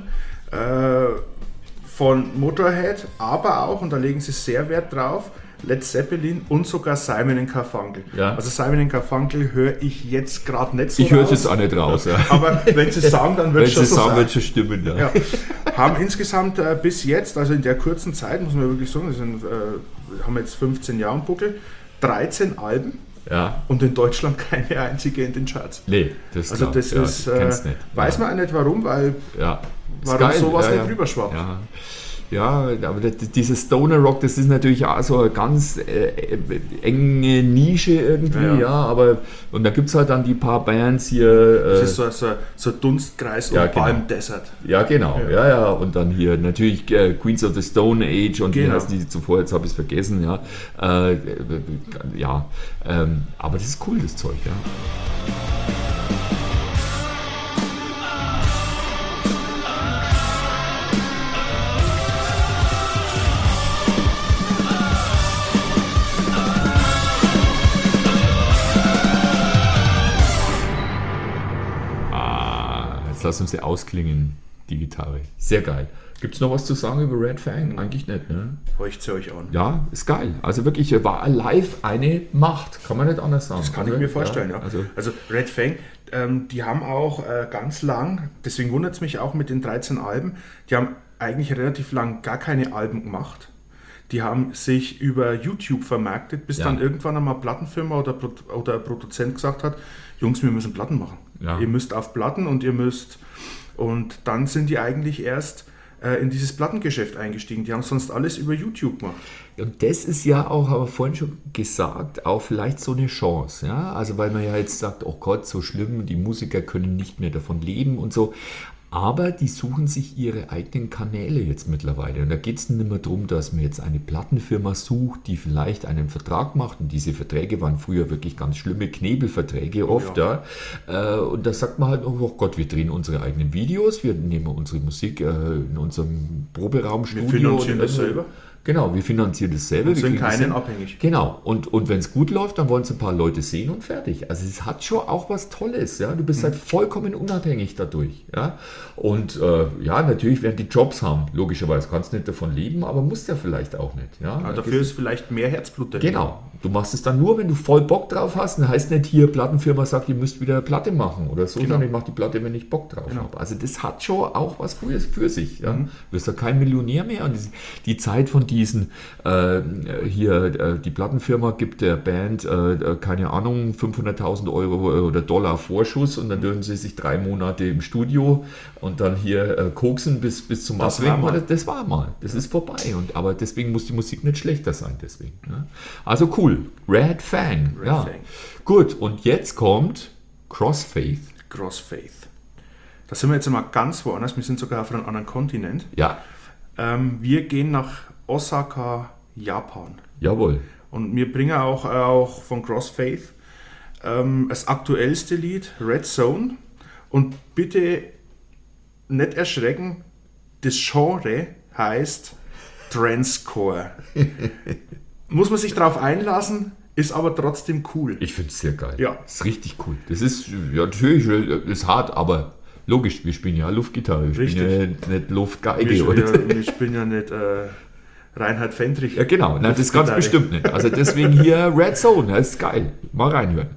B: Von Motorhead, aber auch, und da legen sie sehr Wert drauf, Led Zeppelin und sogar Simon & Garfunkel.
A: Ja.
B: Also Simon & Garfunkel höre ich jetzt gerade nicht so
A: Ich höre es
B: raus,
A: jetzt auch nicht raus. Ja.
B: aber wenn sie es sagen, dann wird
A: Wenn
B: es schon
A: sie
B: so
A: sagen,
B: sein.
A: wird schon stimmen. Ja.
B: Ja. Haben insgesamt bis jetzt, also in der kurzen Zeit, muss man wirklich sagen, haben jetzt 15 Jahre im Buckel, 13 Alben
A: Ja.
B: und in Deutschland keine einzige in den Charts.
A: Nee, das ist
B: Also
A: klar.
B: das
A: ja,
B: ist,
A: kenn's nicht.
B: weiß
A: ja.
B: man auch nicht warum, weil
A: Ja. Ist
B: warum
A: geil.
B: sowas
A: ja,
B: nicht
A: ja.
B: rüberschwappt.
A: Ja. Ja, aber dieses Stoner Rock, das ist natürlich auch so eine ganz enge Nische irgendwie,
B: Ja.
A: ja, aber und da gibt es halt dann die paar Bands hier.
B: Das ist so ein Dunstkreis
A: Ja,
B: und
A: genau.
B: Palm Desert.
A: Ja, genau,
B: Ja.
A: ja, und dann hier natürlich Queens of the Stone Age und wie
B: Genau.
A: heißen die zuvor, jetzt habe ich es vergessen, ja. Aber das ist cool, das Zeug, ja. Jetzt lass uns sie ausklingen, die Gitarre. Sehr geil. Gibt es noch was zu sagen über Red Fang? Eigentlich nicht, ne?
B: Heucht sie euch an.
A: Ja, ist geil. Also wirklich, war live eine Macht. Kann man nicht anders sagen.
B: Das kann
A: oder?
B: ich mir vorstellen, ja.
A: Also,
B: Red Fang, die haben auch ganz lang, deswegen wundert es mich auch mit den 13 Alben, die haben eigentlich relativ lang gar keine Alben gemacht. Die haben sich über YouTube vermarktet, bis
A: Ja.
B: dann irgendwann einmal Plattenfirma oder Produzent gesagt hat, Jungs, wir müssen Platten machen.
A: Ja.
B: Ihr müsst auf Platten und und dann sind die eigentlich erst in dieses Plattengeschäft eingestiegen. Die haben sonst alles über YouTube gemacht.
A: und das ist ja auch, habe ich vorhin schon gesagt, auch vielleicht so eine Chance. Ja? Also weil man ja jetzt sagt, oh Gott, so schlimm, die Musiker können nicht mehr davon leben und so. Aber die suchen sich ihre eigenen Kanäle jetzt mittlerweile. Und da geht es nicht mehr darum, dass man jetzt eine Plattenfirma sucht, die vielleicht einen Vertrag macht. Und diese Verträge waren früher wirklich ganz schlimme Knebelverträge oft. Ja. Und da sagt man halt, oh Gott, wir drehen unsere eigenen Videos, wir nehmen unsere Musik in unserem Proberaumstudio.
B: Wir finanzieren das selber.
A: Genau, wir finanzieren das selber.
B: Und sind keinen abhängig.
A: Genau, und wenn es gut läuft, dann wollen es ein paar Leute sehen und fertig. Also es hat schon auch was Tolles, ja. Du bist halt vollkommen unabhängig dadurch, ja. Und ja, natürlich werden die Jobs haben, logischerweise. Kannst nicht davon leben, aber musst ja vielleicht auch nicht, ja.
B: Aber dafür ist vielleicht mehr Herzblut dahinter.
A: Genau, du machst es dann nur, wenn du voll Bock drauf hast. Das heißt nicht hier, Plattenfirma sagt, ihr müsst wieder eine Platte machen oder so, sondern ich mache die Platte, wenn ich Bock drauf habe. Also das hat schon auch was für sich, ja. Du bist ja kein Millionär mehr. Und die Zeit von diesen, die Plattenfirma gibt der Band, keine Ahnung, 500.000 Euro oder Dollar Vorschuss und dann dürfen sie sich 3 Monate im Studio und dann hier koksen bis zum Abwinken. Das war mal, das ist vorbei. Aber deswegen muss die Musik nicht schlechter sein. Deswegen. Ja. Also cool, Red Fang. Ja. Gut, und jetzt kommt Crossfaith.
B: Crossfaith. Da sind wir jetzt mal ganz woanders, wir sind sogar auf einem anderen Kontinent.
A: Ja.
B: Wir gehen nach Osaka, Japan.
A: Jawohl.
B: Und wir bringen auch von Crossfaith das aktuellste Lied, Red Zone. Und bitte nicht erschrecken, das Genre heißt Trancecore. Muss man sich drauf einlassen, ist aber trotzdem cool.
A: Ich finde es sehr geil.
B: Ja.
A: Ist richtig cool. Das ist, ja, natürlich, ist hart, aber logisch, wir spielen ja Luftgitarre, wir spielen ja nicht Luftgeige.
B: Wir spielen ja nicht Reinhard Fendrich.
A: Ja, genau, nein, das ganz bestimmt nicht. Also deswegen hier Red Zone, das ist geil. Mal reinhören.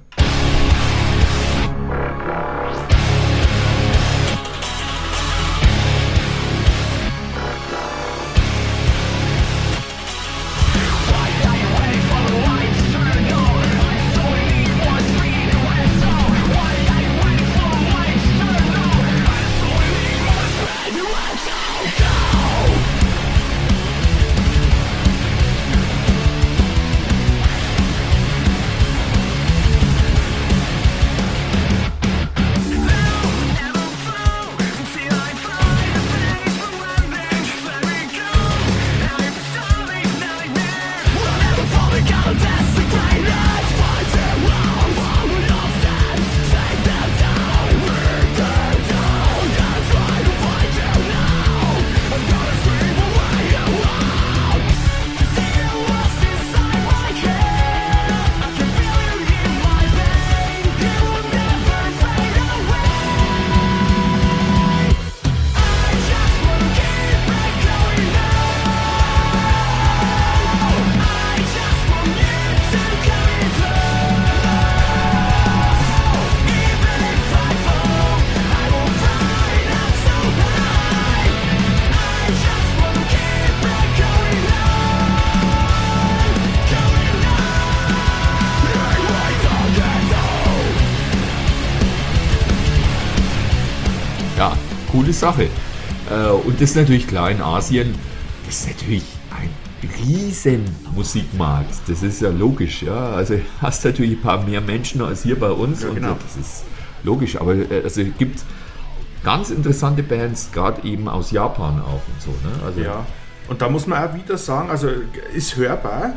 A: Coole Sache. Und das ist natürlich klar in Asien, das ist natürlich ein riesen Musikmarkt. Das ist ja logisch. Ja? Also hast natürlich ein paar mehr Menschen als hier bei uns.
B: Ja, genau.
A: Und das ist logisch. Aber also, es gibt ganz interessante Bands, gerade eben aus Japan auch und so. Ne? Also,
B: ja, und da muss man auch wieder sagen, also ist hörbar.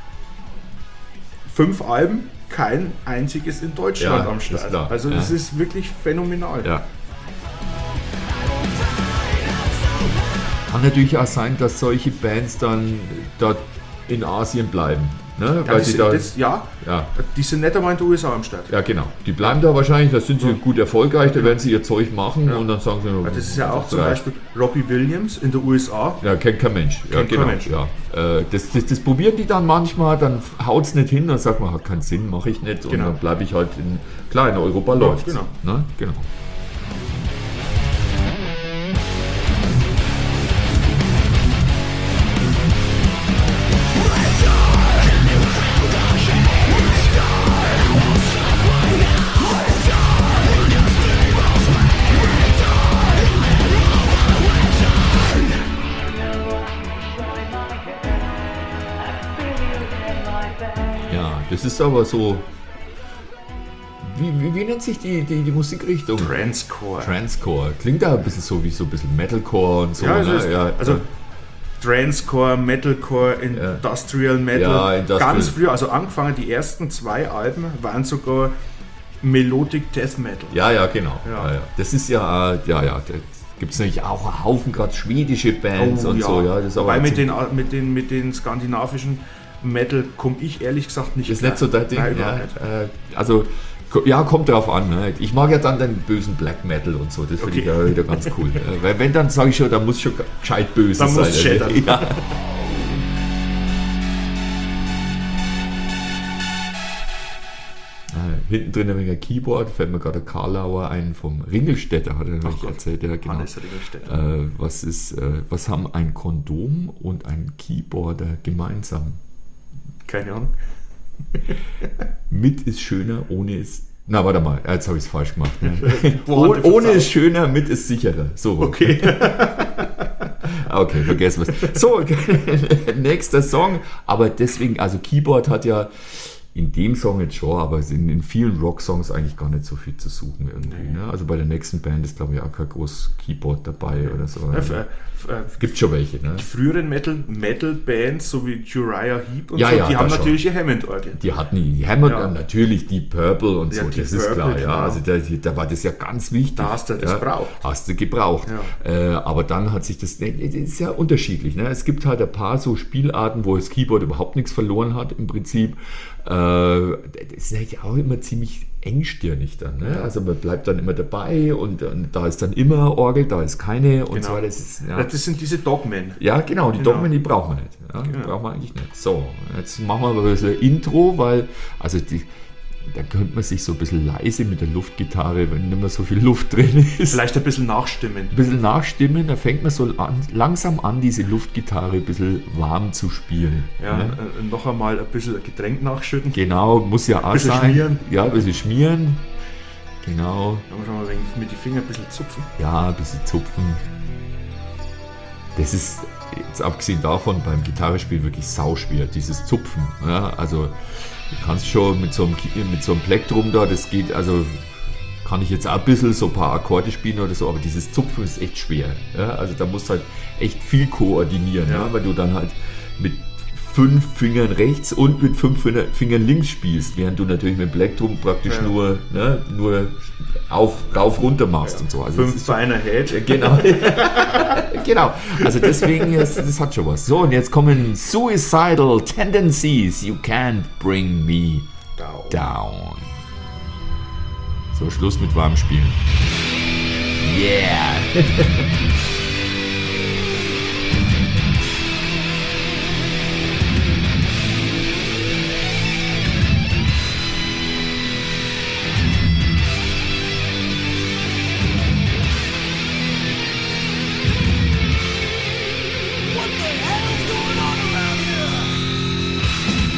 B: 5 Alben, kein einziges in Deutschland am Start.
A: Klar.
B: Also das ist wirklich phänomenal.
A: Ja. Kann natürlich auch sein, dass solche Bands dann dort in Asien bleiben. Ne?
B: Ja, die sind nicht einmal in den USA am Start.
A: Ja, genau. Die bleiben da wahrscheinlich, da sind sie gut erfolgreich, da werden sie ihr Zeug machen und dann sagen sie...
B: Ja, das ist ja auch zum Beispiel Robbie Williams in den USA.
A: Ja, kennt kein Mensch.
B: Kein Mensch.
A: Ja. Das probieren die dann manchmal, dann haut es nicht hin, dann sagt man, hat keinen Sinn, mache ich nicht. Und dann bleibe ich halt in Europa läuft.
B: Genau.
A: Ne? Genau. Das ist aber so Wie nennt sich die Musikrichtung?
B: Transcore.
A: Klingt da ein bisschen so wie so ein bisschen Metalcore und so.
B: Ja,
A: ne?
B: also Transcore, Metalcore, Industrial Metal.
A: Ja, Industrial.
B: Ganz früh, also angefangen, die ersten 2 Alben waren sogar Melodic Death Metal.
A: Ja, genau.
B: Ja.
A: Ja. Das ist da gibt es nämlich auch einen Haufen gerade schwedische Bands und so. Ja, das ist
B: Wobei
A: aber
B: mit den skandinavischen Metal komme ich ehrlich gesagt nicht
A: ist nicht so dein Ding.
B: Nein,
A: Ja.
B: überhaupt nicht.
A: Also, ja, kommt drauf an. Ne? Ich mag ja dann den bösen Black Metal und so. Das finde ich ja wieder ganz cool. Weil wenn, dann sage ich schon, da muss schon gescheit böse
B: Da
A: sein.
B: muss schettern.
A: Ja. Hinten drin ein wenig ein Keyboard, fällt mir gerade der Karlauer ein vom Ringelstädter, hat er nämlich erzählt. Ja, genau.
B: Hannes Ringelstädter.
A: Was haben ein Kondom und ein Keyboarder gemeinsam?
B: Keine Ahnung.
A: Mit ist schöner, ohne ist... Na, warte mal, jetzt habe ich es falsch gemacht. Ne?
B: Worte
A: Ohne
B: versaut.
A: ist schöner, mit ist sicherer. So.
B: Okay.
A: Okay, vergessen wir es. So, nächster Song. Aber deswegen, also Keyboard hat ja in dem Song jetzt schon, aber es sind in vielen Rock-Songs eigentlich gar nicht so viel zu suchen irgendwie. Ne? Also bei der nächsten Band ist, glaube ich, auch kein großes Keyboard dabei oder so. Es gibt schon welche. Ne?
B: Die früheren Metal-Bands, so wie Uriah Heep und
A: Ja,
B: so,
A: ja,
B: die haben
A: das
B: natürlich ihr Hammond-Orgel.
A: Die hatten die Hammer,
B: Ja.
A: Natürlich die Purple und
B: Ja,
A: so,
B: die
A: das ist
B: Purple,
A: klar. Ja.
B: genau.
A: Also da war das ja ganz wichtig.
B: Da hast du das gebraucht.
A: Hast du gebraucht.
B: Ja.
A: Aber dann hat sich das ist ja unterschiedlich. Ne? Es gibt halt ein paar so Spielarten, wo das Keyboard überhaupt nichts verloren hat im Prinzip. Das ist ja auch immer ziemlich engstirnig dann. Ne? Also man bleibt dann immer dabei und da ist dann immer Orgel, da ist keine und
B: Genau.
A: so weiter. Das
B: Das sind diese Dogmen.
A: ja, genau, die
B: Genau.
A: Dogmen, die brauchen wir nicht. Ja, die
B: Genau.
A: brauchen wir eigentlich nicht. So, jetzt machen wir aber ein bisschen Intro, weil, also da könnte man sich so ein bisschen leise mit der Luftgitarre, wenn nicht mehr so viel Luft drin ist,
B: Vielleicht ein bisschen nachstimmen.
A: ein bisschen nachstimmen, da fängt man so langsam an, diese Luftgitarre ein bisschen warm zu spielen.
B: Ja,
A: Ne?
B: noch einmal ein bisschen Getränk nachschütten.
A: Genau, muss ja auch
B: bisschen
A: sein.
B: schmieren.
A: Ja, ein bisschen schmieren. Genau.
B: Da muss man mal mit die Finger ein bisschen zupfen.
A: Ja, ein bisschen zupfen. Das ist, jetzt abgesehen davon, beim Gitarrespiel wirklich sauschwer, dieses Zupfen. Ja, also du kannst schon mit so einem Plektrum da, das geht, also kann ich jetzt auch ein bisschen so ein paar Akkorde spielen oder so, aber dieses Zupfen ist echt schwer. Ja, also da musst du halt echt viel koordinieren,
B: Ja.
A: ja, weil du dann halt mit 5 Fingern rechts und mit 5 Fingern links spielst, während du natürlich mit dem Plektrum praktisch
B: Ja.
A: nur rauf, runter machst und so. Also das
B: 5
A: ist
B: Beiner Head.
A: Genau. Genau. Also deswegen, das hat schon was. So, und jetzt kommen Suicidal Tendencies. You can't bring me down. So, Schluss mit warm Spielen. Yeah.
D: What the hell's going on around here?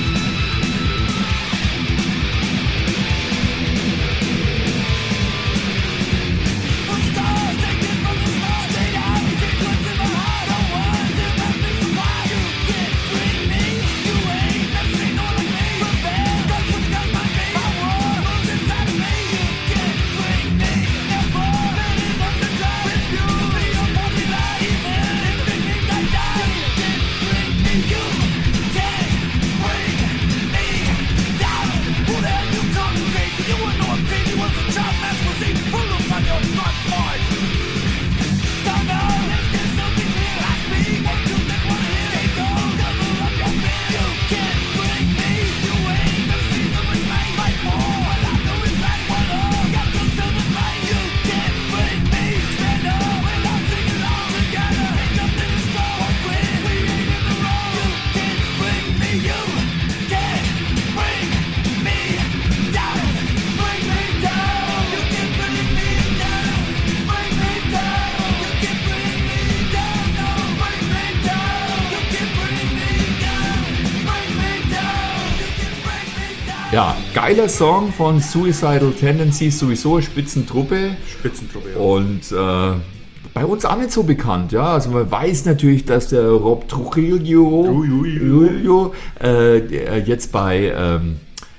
D: From stars taken from the stars, stayed out, sequence in my heart. I wonder if that means why you can't bring me. You ain't never seen no like me. Rebel, that's what you got my me. I was inside of me. You can't bring me. Never. That is on the top. With you, be your body light. Even if it means I die. You can't bring me. You can't bring me down. Who the hell you talking crazy? You wouldn't know if crazy was a child mass was even full of on your front part. Don't know, let's get something clear. I speak what you think wanna hear. Stay cold, cover up your fear. You can't bring me. You ain't never seen so much pain. Fight more, all I know is fight one up. Got some silver flame. You can't bring me. Stand up, we're all singing along together. Ain't nothing is strong. Won't quit, we ain't in the wrong. You can't bring me. You can't bring me down. Bring me down. You can't bring me down. Bring me down. You can't bring me down. No, bring me down. You can't bring me down. Bring me down. You can't bring me down.
A: Ja, geiler Song von Suicidal Tendencies, sowieso eine Spitzentruppe.
B: Spitzentruppe, ja.
A: Und bei uns auch nicht so bekannt, ja. Also man weiß natürlich, dass der Rob Trujillo jetzt bei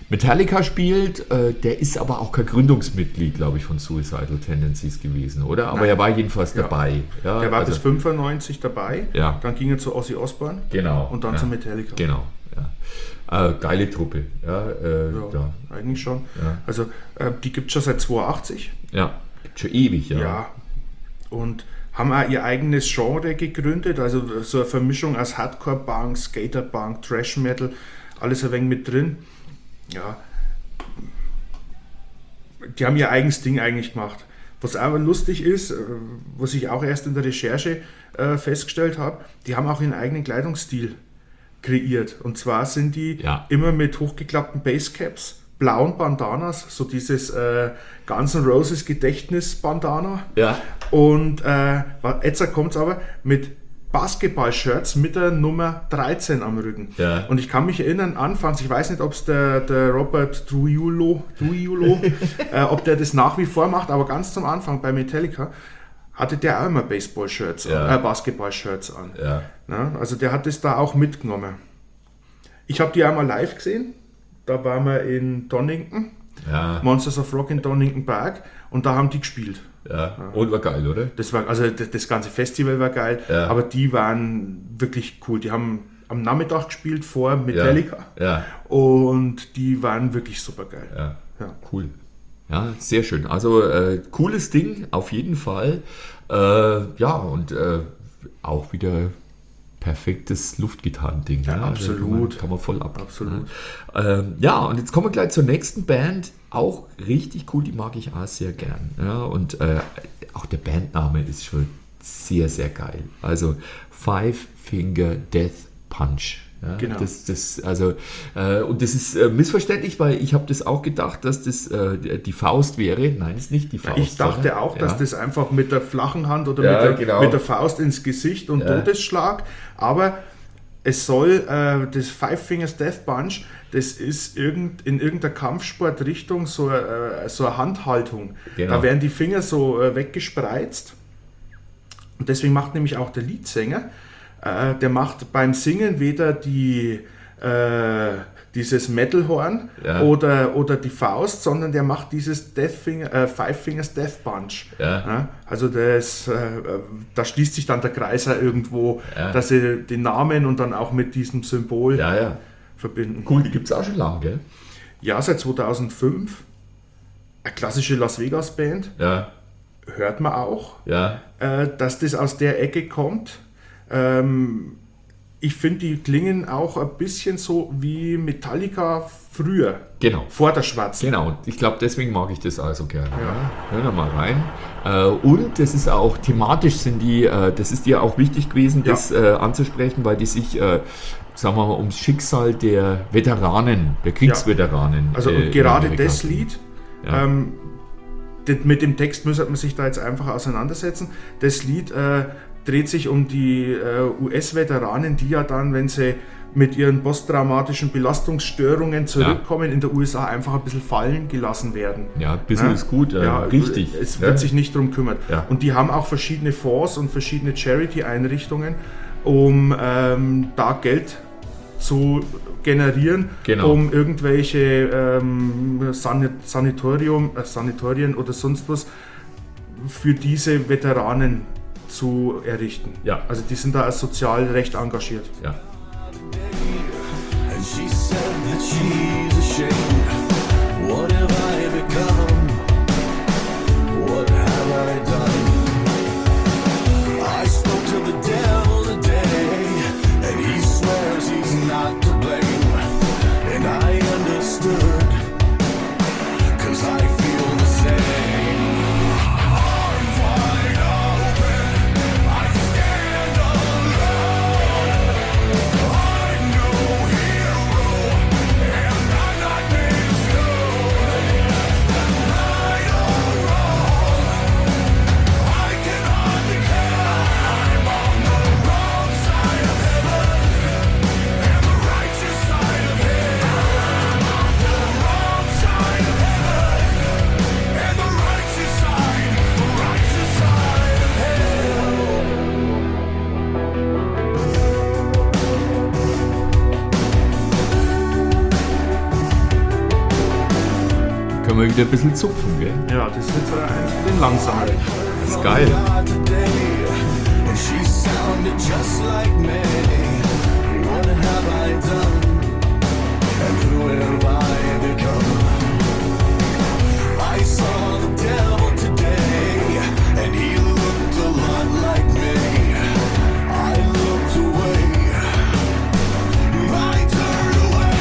A: Metallica spielt, der ist aber auch kein Gründungsmitglied, glaube ich, von Suicidal Tendencies gewesen, oder? Aber
B: Nein.
A: er war jedenfalls
B: Ja.
A: dabei. Ja,
B: Der war
A: also,
B: bis 95 dabei,
A: Ja.
B: dann ging er zu Ozzy Osbourne
A: genau,
B: und dann
A: ja,
B: zu Metallica.
A: Genau, ja. Geile Truppe. Ja,
B: Ja, eigentlich schon.
A: Ja.
B: Also die gibt es schon seit 82.
A: ja. Gibt schon ewig, ja.
B: Ja. Und haben auch ihr eigenes Genre gegründet, also so eine Vermischung aus Hardcore-Punk, Skater-Punk, Thrash-Metal, alles ein wenig mit drin. Ja. Die haben ihr eigenes Ding eigentlich gemacht. Was aber lustig ist, was ich auch erst in der Recherche festgestellt habe, die haben auch ihren eigenen Kleidungsstil kreiert. Und zwar sind die
A: Ja.
B: immer mit hochgeklappten Basecaps, blauen Bandanas, so dieses Guns N' Roses Gedächtnis-Bandana.
A: Ja.
B: Und jetzt kommt es aber mit Basketball-Shirts mit der Nummer 13 am Rücken.
A: Ja.
B: Und ich kann mich erinnern, anfangs, ich weiß nicht, ob es der Robert Trujillo ob der das nach wie vor macht, aber ganz zum Anfang bei Metallica hatte der auch immer Baseball-Shirts,
A: Ja.
B: Basketball-Shirts an.
A: Ja.
B: Ja, also der hat das da auch mitgenommen. Ich habe die einmal live gesehen, da waren wir in Donington,
A: Ja.
B: Monsters of Rock in Donington Park, und da haben die gespielt.
A: Ja. Und war geil, oder?
B: Das war, also das ganze Festival war geil,
A: Ja.
B: aber die waren wirklich cool. Die haben am Nachmittag gespielt vor Metallica
A: Ja.
B: und die waren wirklich super geil.
A: Ja.
B: Ja.
A: Cool. Ja, sehr schön. Also cooles Ding, auf jeden Fall. Ja, und auch wieder perfektes Luftgitarrending.
B: Ja,
A: Also
B: absolut.
A: kann man voll ab.
B: Absolut.
A: Ja, und jetzt kommen wir gleich zur nächsten Band. Auch richtig cool, die mag ich auch sehr gern. Ja, und auch der Bandname ist schon sehr, sehr geil. Also Five Finger Death Punch. Ja,
B: Genau.
A: Und das ist missverständlich, weil ich habe das auch gedacht, dass das die Faust wäre. Nein, ist nicht die Faust.
B: Ich dachte
A: sondern-
B: auch, dass
A: ja.
B: das einfach mit der flachen Hand oder
A: Ja,
B: mit
A: genau.
B: mit der Faust ins Gesicht und Todesschlag, aber es soll das Five Fingers Death Punch, das ist in irgendeiner Kampfsportrichtung so eine Handhaltung.
A: Genau.
B: Da werden die Finger so weggespreizt. Und deswegen macht nämlich auch der Leadsänger, der macht beim Singen weder dieses Metalhorn
A: Ja.
B: oder die Faust, sondern der macht dieses Five Fingers Death Punch.
A: Ja.
B: Also da schließt sich dann der Kreis auch irgendwo,
A: Ja.
B: dass sie den Namen und dann auch mit diesem Symbol
A: Ja, ja.
B: verbinden.
A: Cool, die gibt es auch schon lange, gell?
B: Ja, seit 2005. Eine klassische Las Vegas Band,
A: Ja,
B: hört man auch,
A: ja.
B: dass das aus der Ecke kommt. Ich finde, die klingen auch ein bisschen so wie Metallica früher,
A: Genau.
B: vor der Schwarzen.
A: Genau, und ich glaube, deswegen mag ich das also gerne. Ja. Hören wir mal rein. Und das ist auch thematisch, das ist dir auch wichtig gewesen,
B: Ja.
A: das anzusprechen, weil die sich, sagen wir mal, ums Schicksal der Veteranen, der Kriegsveteranen.
B: Also
A: in
B: gerade
A: Amerika
B: das
A: kümmern.
B: Lied,
A: Ja.
B: mit dem Text müsste man sich da jetzt einfach auseinandersetzen. Das Lied dreht sich um die US-Veteranen, die ja dann, wenn sie mit ihren posttraumatischen Belastungsstörungen zurückkommen, in der USA einfach ein bisschen fallen gelassen werden.
A: Ja, ein bisschen
B: Ja.
A: ist gut,
B: Ja,
A: richtig.
B: Es wird
A: Ja.
B: sich nicht darum kümmern.
A: Ja.
B: Und die haben auch verschiedene Fonds und verschiedene Charity-Einrichtungen, um da Geld zu generieren,
A: Genau.
B: um irgendwelche Sanatorien oder sonst was für diese Veteranen zu errichten.
A: Ja.
B: Also die sind da als sozial recht engagiert.
A: Ja.
E: And she said that she's ashamed. What have I become? What have I done? I spoke to the devil today, and he swears he's not to blame. And I understood, 'cause I feel the same. I'm wide open, I stand alone. I'm no hero, and I'm not mistoken.
A: wieder ein bisschen zupfen, gell?
B: Ja, das ist jetzt eins von den langsameren.
A: Das ist geil.
E: today, and she sounded just like me. What have I done? And who have I become? I saw the devil today, and he looked a lot like me. I looked away. I turned away.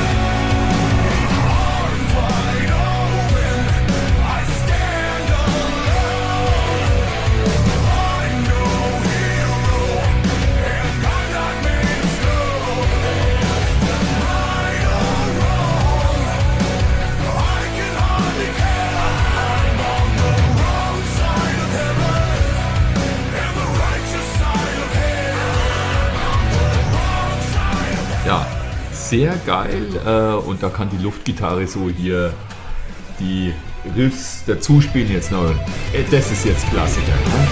E: Arms wide open, I stand alone. I'm no hero, and I'm not made of stone. Right or wrong, I can hardly care. I'm on the wrong side of heaven, and the righteous side of hell. On the wrong side of
A: Ja, sehr geil. Und da kann die Luftgitarre so hier die Riffs dazu spielen jetzt noch. Das ist jetzt Klassiker. Ne?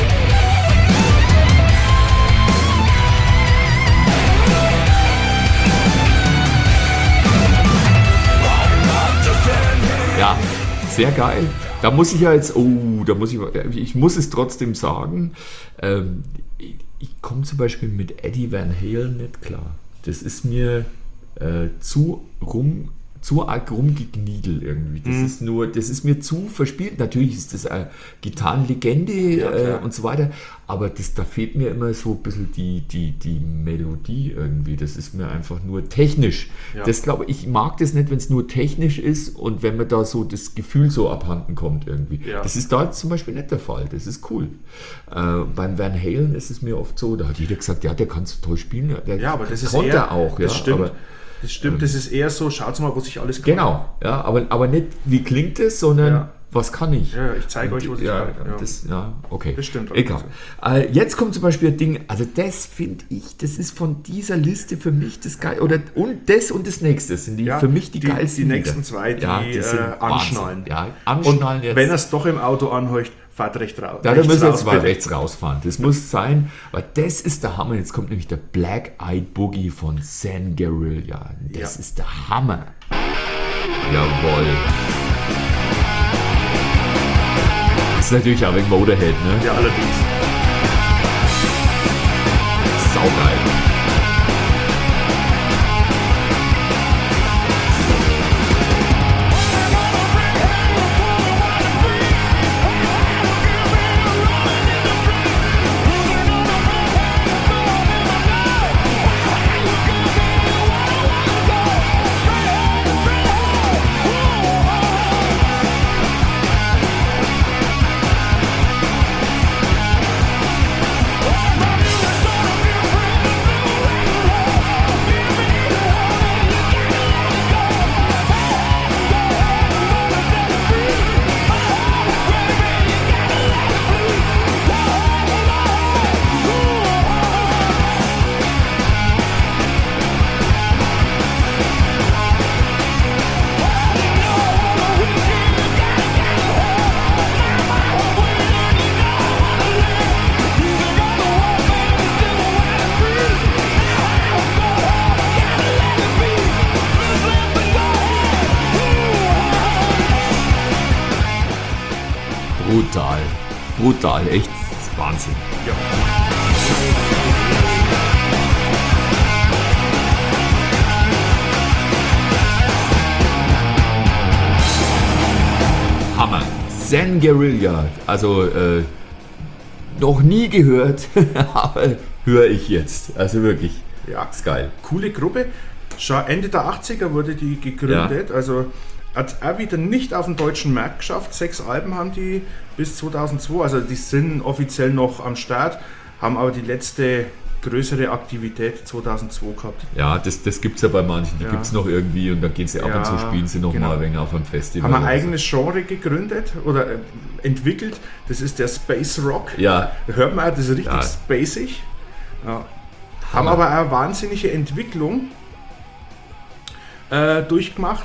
A: Ja, sehr geil. Da muss ich ja jetzt, ich muss es trotzdem sagen, ich komme zum Beispiel mit Eddie Van Halen nicht klar. Das ist mir zu arg rumgekniedelt irgendwie. Das ist mir zu verspielt. Natürlich ist das eine Gitarrenlegende und so weiter, aber da fehlt mir immer so ein bisschen die Melodie irgendwie. Das ist mir einfach nur technisch.
B: Ja.
A: Das glaube ich mag das nicht, wenn es nur technisch ist und wenn mir da so das Gefühl so abhanden kommt irgendwie.
B: Ja.
A: Das ist da jetzt zum Beispiel nicht der Fall. Das ist cool. Beim Van Halen ist es mir oft so, da hat jeder gesagt, ja, der kann so toll spielen.
B: Ja, aber das ist
A: konnte
B: eher,
A: auch.
B: das
A: Ja,
B: stimmt.
A: aber,
B: Das stimmt, das ist eher so, schaut mal, was ich alles kann.
A: genau, ja, aber nicht, wie klingt es, sondern
B: Ja.
A: was kann ich?
B: Ja, ich zeige euch, was ich
A: ja,
B: kann. Ja.
A: Okay.
B: Das stimmt auch.
A: Egal. Jetzt kommt zum Beispiel ein Ding, also das finde ich, das ist von dieser Liste für mich das geil, und das nächste sind für mich die geilsten
B: Die nächsten
A: Lieder.
B: zwei, die
A: das sind
B: anschnallen.
A: Wahnsinn. Ja,
B: Und
A: anschnallen jetzt.
B: wenn er es doch im Auto anheucht, fahrt recht raus.
A: Ja, da müssen wir jetzt mal
B: bitte.
A: rechts rausfahren. Das muss sein, weil das ist der Hammer. Jetzt kommt nämlich der Black Eyed Boogie von Zen Guerrilla. Das
B: Ja.
A: ist der Hammer. Jawohl. Das ist natürlich auch wegen Motorhead, ne?
B: Ja, allerdings.
A: Saugeil. Brutal, echt, das ist Wahnsinn.
B: Ja.
A: Hammer. Zen Guerrilla, also noch nie gehört, aber höre ich jetzt. Also wirklich,
B: Ja.
A: ist geil.
B: Coole Gruppe. Schon Ende der 80er wurde die gegründet. Also hat auch wieder nicht auf den deutschen Markt geschafft. 6 Alben haben die bis 2002. Also die sind offiziell noch am Start, haben aber die letzte größere Aktivität 2002 gehabt.
A: Ja, das gibt es ja bei manchen, die
B: Ja.
A: gibt es noch irgendwie und dann gehen sie ab und zu,
B: Ja,
A: spielen sie noch
B: genau.
A: mal ein wenig auf einem Festival.
B: Haben ein
A: oder so.
B: eigenes Genre gegründet oder entwickelt. Das ist der Space Rock.
A: Ja,
B: Da hört man auch, das ist richtig
A: Ja.
B: spacig. Ja. Haben
A: Hammer.
B: aber auch eine wahnsinnige Entwicklung durchgemacht.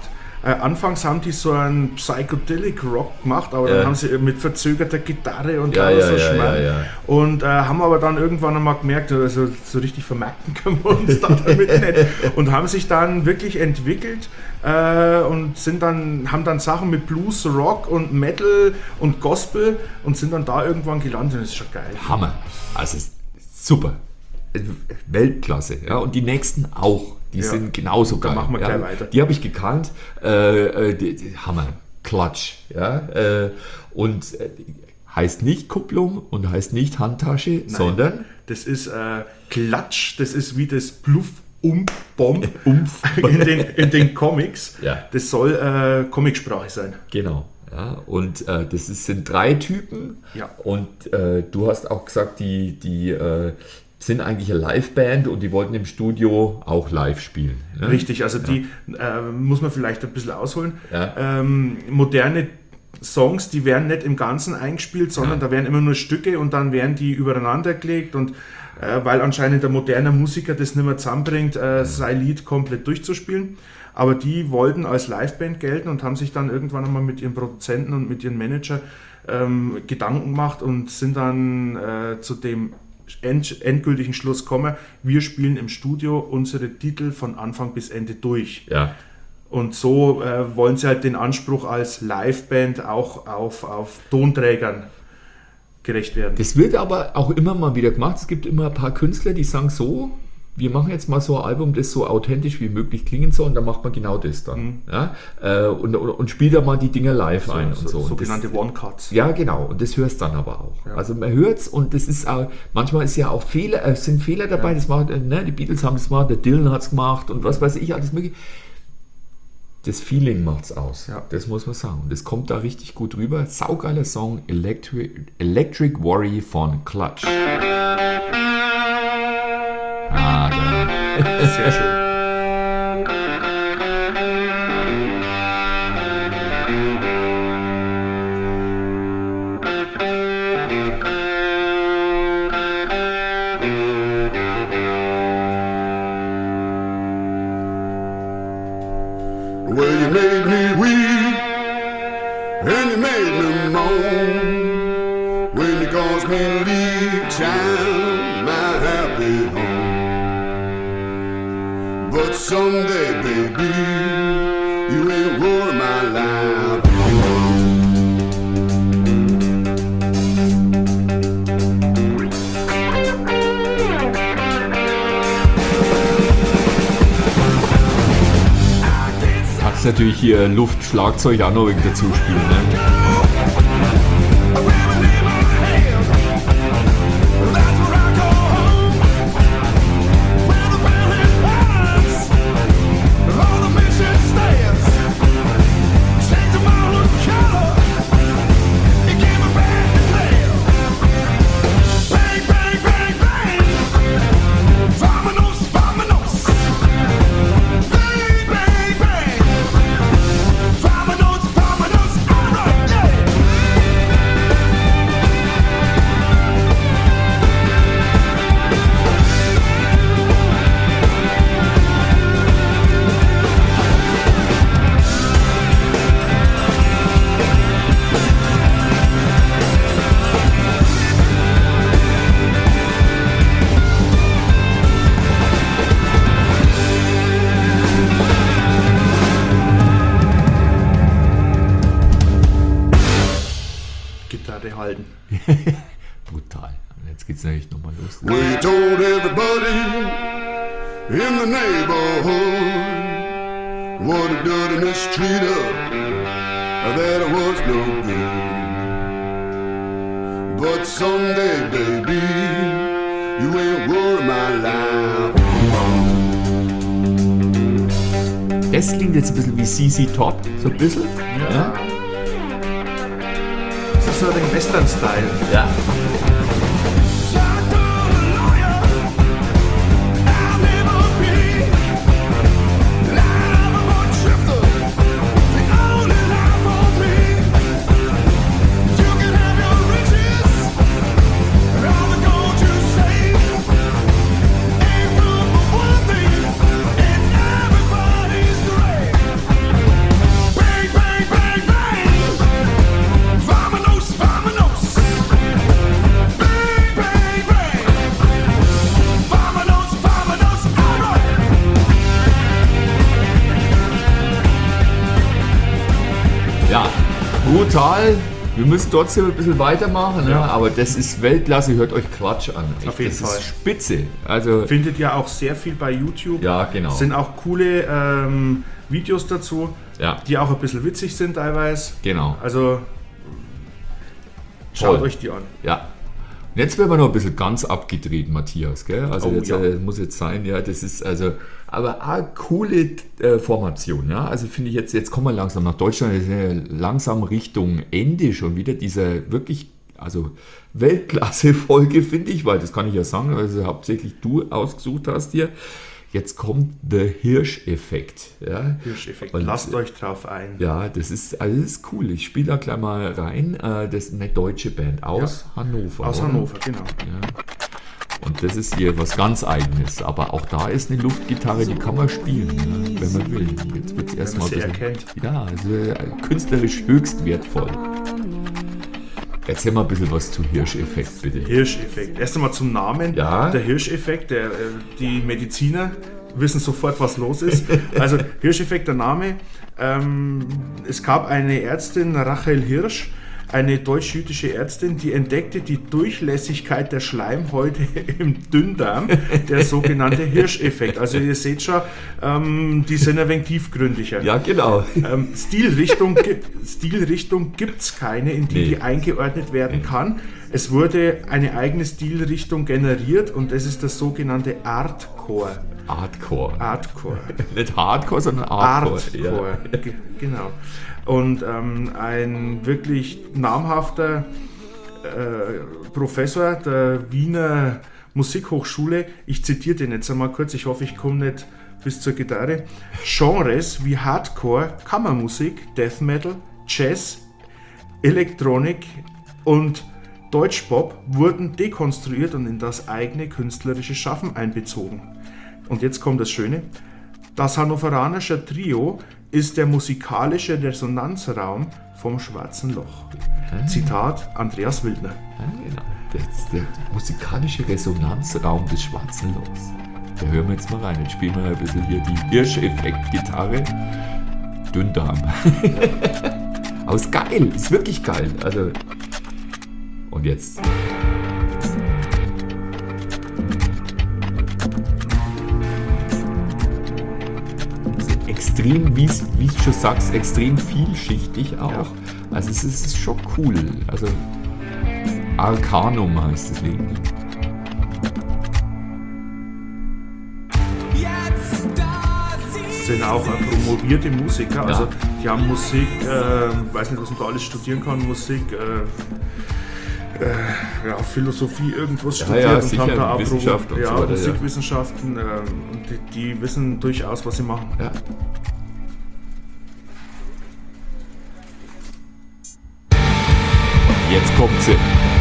B: Anfangs haben die so einen Psychedelic Rock gemacht, aber dann haben sie mit verzögerter Gitarre und Schmarrn. Und haben aber dann irgendwann einmal gemerkt, also so richtig vermarkten können wir uns da damit nicht. Und haben sich dann wirklich entwickelt und haben dann Sachen mit Blues, Rock und Metal und Gospel und sind dann da irgendwann gelandet. Das ist schon geil.
A: Hammer. Also super. Weltklasse. Ja? Und die nächsten auch. Die sind genauso geil.
B: Da machen wir gleich weiter.
A: Die habe ich gekannt. Die Hammer. Klatsch. Ja? Und heißt nicht Kupplung und heißt nicht Handtasche, sondern...
B: Das ist Klatsch. Das ist wie das Bluff. Bomb in den Comics.
A: Ja.
B: Das soll Comicsprache sein.
A: Genau. Ja, und sind 3 Typen.
B: Ja.
A: Und du hast auch gesagt, die sind eigentlich eine Liveband und die wollten im Studio auch live spielen. Ne?
B: Richtig, also die muss man vielleicht ein bisschen ausholen.
A: Ja.
B: Moderne Songs, die werden nicht im Ganzen eingespielt, sondern da werden immer nur Stücke und dann werden die übereinander gelegt und weil anscheinend der moderne Musiker das nicht mehr zusammenbringt, sein Lied komplett durchzuspielen. Aber die wollten als Liveband gelten und haben sich dann irgendwann einmal mit ihren Produzenten und mit ihren Manager Gedanken gemacht und sind dann zu dem endgültigen Schluss gekommen, wir spielen im Studio unsere Titel von Anfang bis Ende durch.
A: Ja.
B: Und so wollen sie halt den Anspruch als Liveband auch auf Tonträgern gerecht werden.
A: Das wird aber auch immer mal wieder gemacht. Es gibt immer ein paar Künstler, die sagen so, wir machen jetzt mal so ein Album, das so authentisch wie möglich klingen soll und dann macht man genau das dann. Ja? Und spielt da mal die Dinger live ein und so.
B: Sogenannte One-Cuts.
A: Ja, genau. Und das hörst dann aber auch. Ja. Also man hört es und das ist auch, manchmal ist ja auch sind Fehler dabei. Das macht, die Beatles haben das gemacht, der Dylan hat es gemacht und was weiß ich, alles mögliche. Das Feeling macht's aus, das muss man sagen. Und das kommt da richtig gut rüber. Saugeiler Song, Electric Worry von Clutch.
B: Sehr schön.
E: Well, you made me weep and you made me moan when you caused me to leave child my happy home. But someday, baby, you ain't ruin my life.
A: Natürlich hier Luft, Schlagzeug auch noch irgendwie dazu spielen. Ne?
B: halten.
A: Brutal. Und jetzt geht's natürlich nochmal los.
E: We told everybody in the neighborhood what a dirty mistreater, that it was no good. But someday, baby, you ain't ruin my life.
A: Das klingt jetzt ein bisschen wie CC Top, so ein bisschen. Ja.
B: Das ist so den Western-Style.
A: Ja. brutal. Wir müssen trotzdem ein bisschen weitermachen, ne? Aber das ist Weltklasse. Hört euch Quatsch an. Echt,
B: Auf jeden
A: das
B: Fall.
A: ist spitze. Also,
B: Findet ihr auch sehr viel bei YouTube.
A: ja, genau.
B: Sind auch coole Videos dazu,
A: Ja.
B: die auch ein bisschen witzig sind teilweise.
A: Genau.
B: Also schaut
A: Toll.
B: euch die an.
A: Ja. Und jetzt werden wir noch ein bisschen ganz abgedreht, Matthias, gell? Also
B: Oh,
A: jetzt
B: ja.
A: muss jetzt sein, ja, das ist also, aber eine coole Formation, ja. Also finde ich jetzt kommen wir langsam nach Deutschland, das ist ja langsam Richtung Ende schon wieder dieser wirklich, also Weltklasse-Folge, finde ich, weil das kann ich ja sagen, also hauptsächlich du ausgesucht hast hier. Jetzt kommt der Hirscheffekt, ja.
B: Hirscheffekt.
A: Und,
B: Lasst euch drauf ein.
A: Ja, das ist cool. Ich spiele da gleich mal rein. Das ist eine deutsche Band aus Hannover.
B: Aus
A: oder?
B: Hannover, genau.
A: Und das ist hier was ganz Eigenes. Aber auch da ist eine Luftgitarre, die kann man spielen, ne, wenn man will. Jetzt wird es erstmal
B: sie erkennt.
A: Ja, also künstlerisch höchst wertvoll. Erzähl mal ein bisschen was zu Hirscheffekt, bitte.
B: Hirscheffekt. Erst einmal zum Namen.
A: Ja.
B: Der Hirscheffekt, die Mediziner wissen sofort, was los ist. Also Hirscheffekt, der Name. Es gab eine Ärztin, Rachel Hirsch, eine deutsch-jüdische Ärztin, die entdeckte die Durchlässigkeit der Schleimhäute im Dünndarm, der sogenannte Hirscheffekt. Also ihr seht schon, die sind ein wenig tiefgründiger.
A: Ja, genau.
B: Stilrichtung gibt es keine, in die
A: Nee.
B: die eingeordnet werden kann. Es wurde eine eigene Stilrichtung generiert und das ist das sogenannte Artcore.
A: Hardcore. Nicht Hardcore, sondern Hardcore.
B: Artcore, genau. Und ein wirklich namhafter Professor der Wiener Musikhochschule, ich zitiere den jetzt einmal kurz, ich hoffe, ich komme nicht bis zur Gitarre. Genres wie Hardcore, Kammermusik, Death Metal, Jazz, Elektronik und Deutschpop wurden dekonstruiert und in das eigene künstlerische Schaffen einbezogen. Und jetzt kommt das Schöne. Das hannoveranische Trio ist der musikalische Resonanzraum vom Schwarzen Loch. Zitat Andreas Wildner.
A: Ja, genau. Das ist der musikalische Resonanzraum des Schwarzen Lochs. Da hören wir jetzt mal rein. Jetzt spielen wir ein bisschen hier die Hirscheffekt-Gitarre. Dünndarm. Aber ist geil, ist wirklich geil. Also, und jetzt. Extrem, wie du schon sagst, extrem vielschichtig auch.
B: Ja.
A: Also es ist schon cool. Also Arcanum heißt das Lied.
B: Sind auch promovierte Musiker, also die haben Musik, weiß nicht, was man da alles studieren kann, Musik, ja, Philosophie, irgendwas studiert
A: ja,
B: und
A: sicher,
B: haben da auch
A: Wissenschaft und so weiter, ja.
B: Musikwissenschaften, und die wissen durchaus, was sie machen.
A: Ja. Jetzt kommt sie.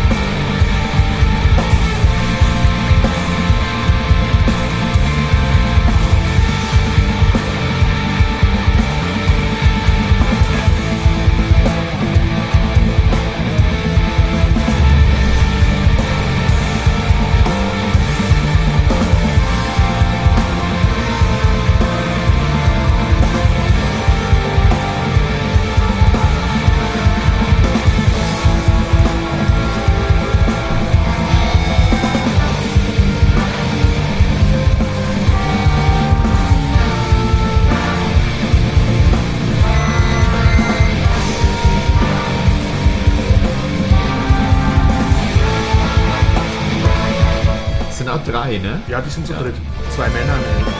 A: Es sind auch drei, ne?
B: Ja, die sind zu dritt. Zwei Männer.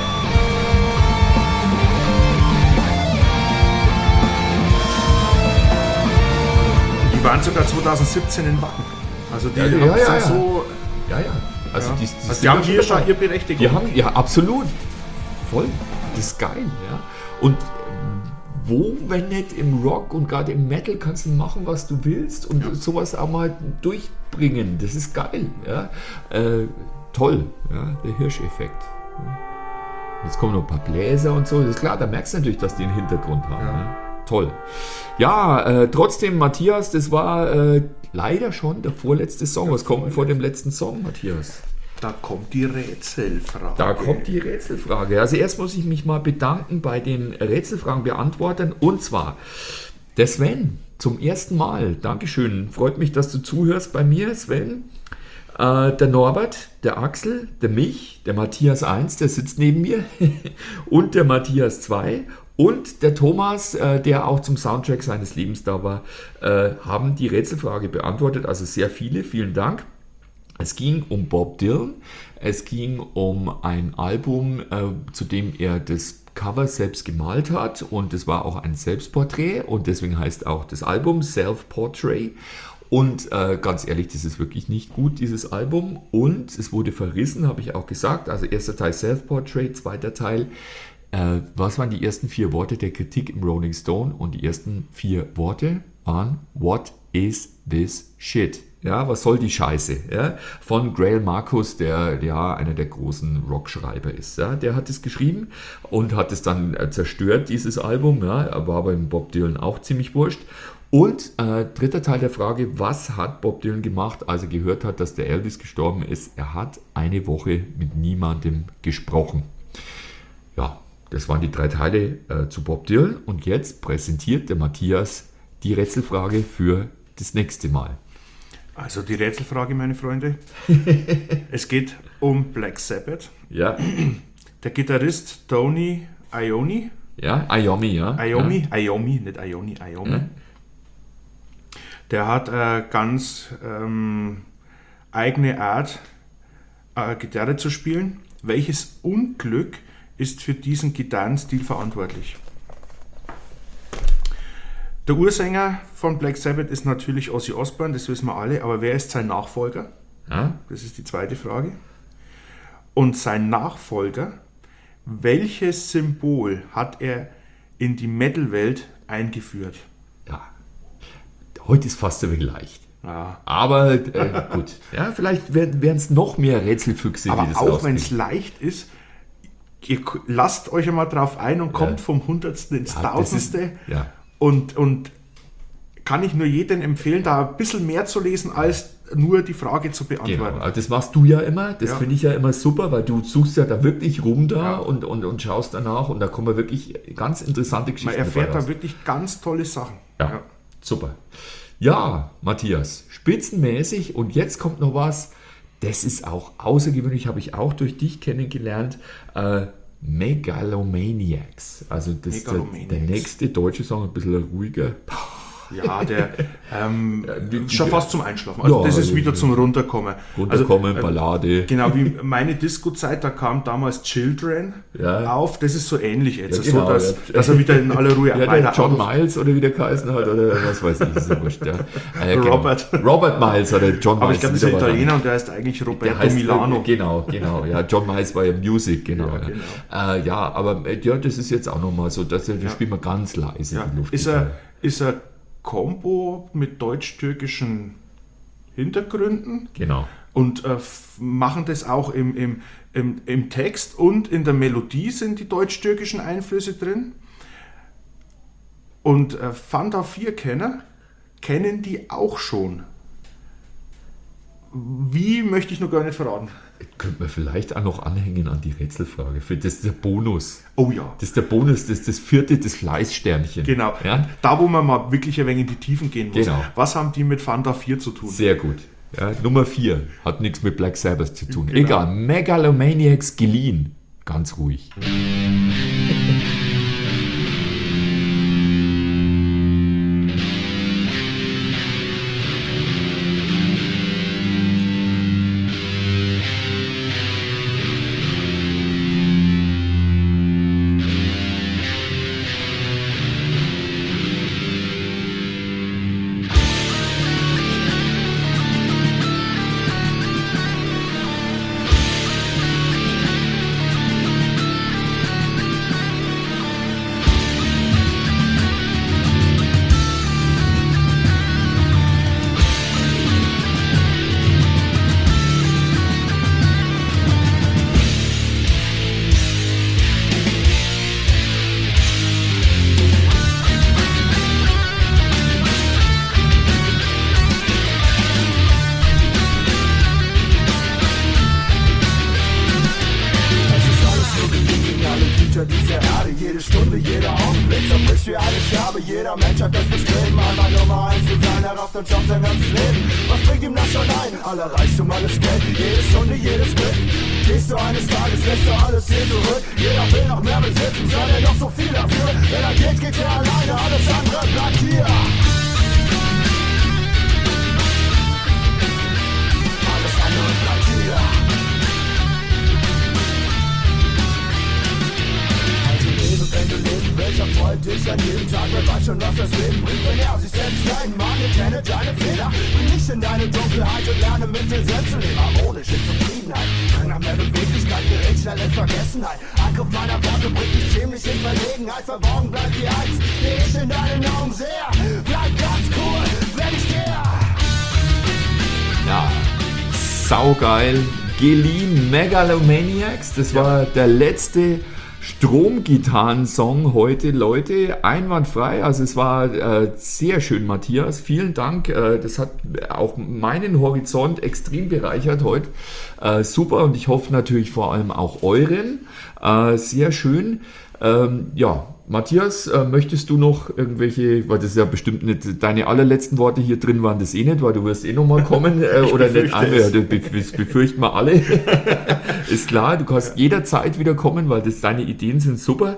B: Die waren sogar 2017 in Wacken. Also die
A: Ja,
B: haben
A: ja, ja.
B: so.
A: Ja, ja. Also
B: Ja.
A: die
B: Also
A: sind
B: die haben
A: schon
B: hier schon
A: dabei.
B: ihre Berechtigung.
A: Die haben, ja, absolut. Voll. Das ist geil, ja. Und wo, wenn nicht im Rock und gerade im Metal, kannst du machen, was du willst und sowas auch mal durchbringen. Das ist geil, ja. Toll, ja, der Hirscheffekt. Ja. Jetzt kommen noch ein paar Bläser und so. Das ist klar, da merkst du natürlich, dass die einen Hintergrund haben.
B: Ja.
A: Ja. Toll. Ja, trotzdem, Matthias, das war leider schon der vorletzte Song. Was kommt denn vor dem letzten Song, Matthias?
B: Da kommt die Rätselfrage.
A: Da kommt die Rätselfrage. Also erst muss ich mich mal bedanken bei den Rätselfragenbeantwortern. Und zwar der Sven zum ersten Mal. Dankeschön. Freut mich, dass du zuhörst bei mir, Sven. Der Norbert, der Axel, der Mich, der Matthias 1, der sitzt neben mir und der Matthias 2 und der Thomas, der auch zum Soundtrack seines Lebens da war, haben die Rätselfrage beantwortet. Also sehr viele, vielen Dank. Es ging um Bob Dylan, es ging um ein Album, zu dem er das Cover selbst gemalt hat und es war auch ein Selbstporträt und deswegen heißt auch das Album Self-Portrait. Und ganz ehrlich, das ist wirklich nicht gut, dieses Album. Und es wurde verrissen, habe ich auch gesagt. Also erster Teil Self-Portrait, zweiter Teil. Was waren die ersten 4 Worte der Kritik im Rolling Stone? Und die ersten 4 Worte waren What is this shit? Ja, was soll die Scheiße? Ja, von Greil Marcus, der ja einer der großen Rockschreiber ist. Ja, der hat es geschrieben und hat es dann zerstört, dieses Album. Ja, war aber Bob Dylan auch ziemlich wurscht. Und dritter Teil der Frage, was hat Bob Dylan gemacht, als er gehört hat, dass der Elvis gestorben ist? Er hat eine Woche mit niemandem gesprochen. Ja, das waren die 3 Teile zu Bob Dylan. Und jetzt präsentiert der Matthias die Rätselfrage für das nächste Mal.
B: Also die Rätselfrage, meine Freunde. Es geht um Black Sabbath.
A: Ja,
B: Der Gitarrist Tony Iommi.
A: ja, Iommi, ja.
B: Iommi, nicht Iommi, Iommi.
A: Ja.
B: Der hat ganz eigene Art, Gitarre zu spielen. Welches Unglück ist für diesen Gitarrenstil verantwortlich? Der Ursänger von Black Sabbath ist natürlich Ozzy Osbourne, das wissen wir alle, aber wer ist sein Nachfolger?
A: Ja.
B: Das ist die zweite Frage. Und sein Nachfolger, welches Symbol hat er in die Metal-Welt eingeführt?
A: Ja. Heute ist fast ein wenig leicht.
B: Ja.
A: Aber gut, ja, vielleicht werden es noch mehr Rätselfüchse,
B: Aber
A: die das
B: auch wenn es
A: rauskriegen.
B: leicht ist, ihr lasst euch einmal drauf ein und kommt vom Hundertsten ins
A: Ja, das ist-
B: Tausendste.
A: ja.
B: Und kann ich nur jedem empfehlen, da ein bisschen mehr zu lesen, als nur die Frage zu
A: Genau,
B: beantworten.
A: aber das machst du ja immer, das
B: Ja.
A: finde ich ja immer super, weil du suchst ja da wirklich rum da
B: Ja.
A: und schaust danach und da kommen wirklich ganz interessante Geschichten
B: Man erfährt
A: dabei raus.
B: da wirklich ganz tolle Sachen.
A: Ja, super. Ja, Matthias, spitzenmäßig und jetzt kommt noch was, das ist auch außergewöhnlich, habe ich auch durch dich kennengelernt, Megalomaniacs. Also das ist der
B: Megalomaniacs.
A: nächste deutsche Song, ein bisschen ruhiger.
B: Ja, der
A: die-
B: schon fast zum Einschlafen. Also
A: Ja,
B: das ist
A: also-
B: wieder zum Runterkommen.
A: Runterkommen,
B: Also,
A: Ballade.
B: genau wie meine Disco-Zeit, da kam damals Children
A: Ja.
B: auf. Das ist so ähnlich jetzt,
A: Ja, genau,
B: so dass,
A: ja.
B: dass er wieder in aller Ruhe
A: Ja, der
B: weiter
A: John
B: auf-
A: Miles oder wie der geheißen hat oder was weiß ich, ist ja wurscht. Ja. Genau.
B: Robert.
A: Robert Miles oder John Miles.
B: Aber ich glaube, das ist
A: wieder
B: ein
A: was
B: Italiener und der heißt eigentlich
A: Der
B: Roberto
A: heißt,
B: Milano.
A: Genau. Ja, John Miles war ja Music, genau.
B: Ja,
A: Ja,
B: genau.
A: ja aber ja, das ist jetzt auch nochmal so, das spielt man ganz leise,
B: Ja.
A: die Luft.
B: Ist er Combo mit deutsch-türkischen Hintergründen
A: Genau.
B: und machen das auch im Text und in der Melodie sind die deutsch-türkischen Einflüsse drin. Und Fanta 4-Kenner kennen die auch schon. Wie möchte ich noch gar nicht verraten.
A: Könnte man vielleicht auch noch anhängen an die Rätselfrage. Das ist der Bonus.
B: Oh ja.
A: Das ist der Bonus, das ist das 4. das Fleißsternchen.
B: Genau.
A: Ja?
B: Da, wo man mal wirklich ein wenig in die Tiefen gehen muss.
A: Genau.
B: Was haben die mit Fanta 4 zu tun?
A: Sehr gut. Ja, Nummer 4 hat nichts mit Black Sabbath zu tun.
B: Genau.
A: Egal, Megalomaniacs geliehen. Ganz ruhig.
F: Es ist alles nur gegen alle Güter dieser Erde. Jede Stunde, jeder Augenblick zerbricht wie eine Scherbe. Jeder Mensch hat das Bestreben, einmal Nummer 1 zu sein, er rafft und schafft sein ganzes Leben. Was bringt ihm das schon ein? Aller Reichtum, alles Geld, jede Stunde, jedes Glück. Gehst du eines Tages, lässt du alles hier zurück. Jeder will noch mehr besitzen, soll er doch so viel dafür. Wenn er geht, geht er alleine, alles andere bleibt hier. Alles andere bleibt hier. Also lebe, wenn du leben willst, erfreut dich an jedem Tag. Wer weiß schon, was das Leben bringt, wenn er sich selbst leiden mag. Erkenne deine Fehler, bring dich in deine Dunkelheit und lerne mit dir selbst zu leben. Harmonische Zufriedenheit, bring nach mehr Beweglichkeit, gerät schnell in Vergessenheit. Angriff meiner Worte bringt dich ziemlich in Verlegenheit. Verborgen bleibt die Angst, die ich in deinen Augen sehe. Bleib ganz cool, wenn ich gehe.
A: Ja, saugeil. Geliehen Megalomaniacs, das war der letzte Stromgitarren-Song heute, Leute, einwandfrei, also es war sehr schön, Matthias, vielen Dank, das hat auch meinen Horizont extrem bereichert heute, super, und ich hoffe natürlich vor allem auch euren, sehr schön, ja. Matthias, möchtest du noch irgendwelche, weil das ist ja bestimmt nicht deine allerletzten Worte hier drin waren, das eh nicht, weil du wirst eh nochmal kommen oder nicht andere, ja, das befürchten wir alle, ist klar, du kannst jederzeit wieder kommen, weil deine Ideen sind super.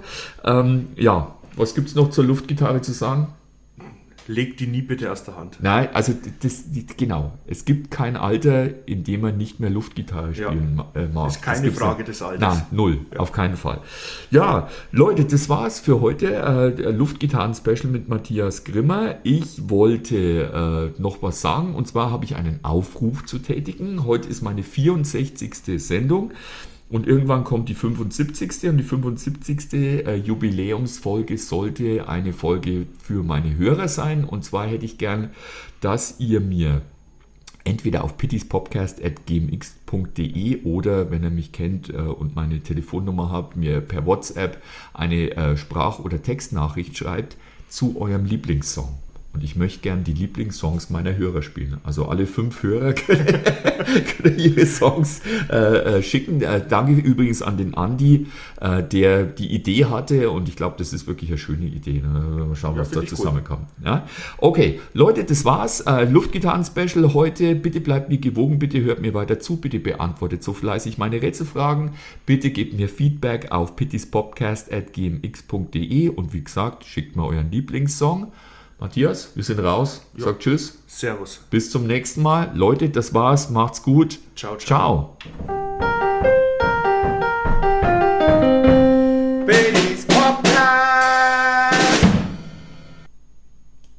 A: Ja, was gibt es noch zur Luftgitarre zu sagen?
B: Leg die nie bitte aus der Hand.
A: Nein, also genau. Es gibt kein Alter, in dem man nicht mehr Luftgitarre spielen mag.
B: Das ist keine Frage des Alters.
A: Nein, null, auf keinen Fall. Ja, Leute, das war's für heute. Luftgitarren-Special mit Matthias Grimmer. Ich wollte noch was sagen, und zwar habe ich einen Aufruf zu tätigen. Heute ist meine 64. Sendung. Und irgendwann kommt die 75. und die 75. Jubiläumsfolge sollte eine Folge für meine Hörer sein. Und zwar hätte ich gern, dass ihr mir entweder auf pittyspodcast@gmx.de oder, wenn ihr mich kennt und meine Telefonnummer habt, mir per WhatsApp eine Sprach- oder Textnachricht schreibt zu eurem Lieblingssong. Und ich möchte gern die Lieblingssongs meiner Hörer spielen. Also alle 5 Hörer können ihre Songs schicken. Danke übrigens an den Andi, der die Idee hatte. Und ich glaube, das ist wirklich eine schöne Idee. Mal schauen, was da zusammenkommt. Ja? Okay, Leute, das war's. Luftgitarren-Special heute. Bitte bleibt mir gewogen. Bitte hört mir weiter zu. Bitte beantwortet so fleißig meine Rätselfragen. Bitte gebt mir Feedback auf pittyspodcast@gmx.de. Und wie gesagt, schickt mir euren Lieblingssong. Matthias, wir sind raus. Sagt Tschüss.
B: Servus.
A: Bis zum nächsten Mal. Leute, das war's. Macht's gut.
B: Ciao, ciao.
A: Ciao.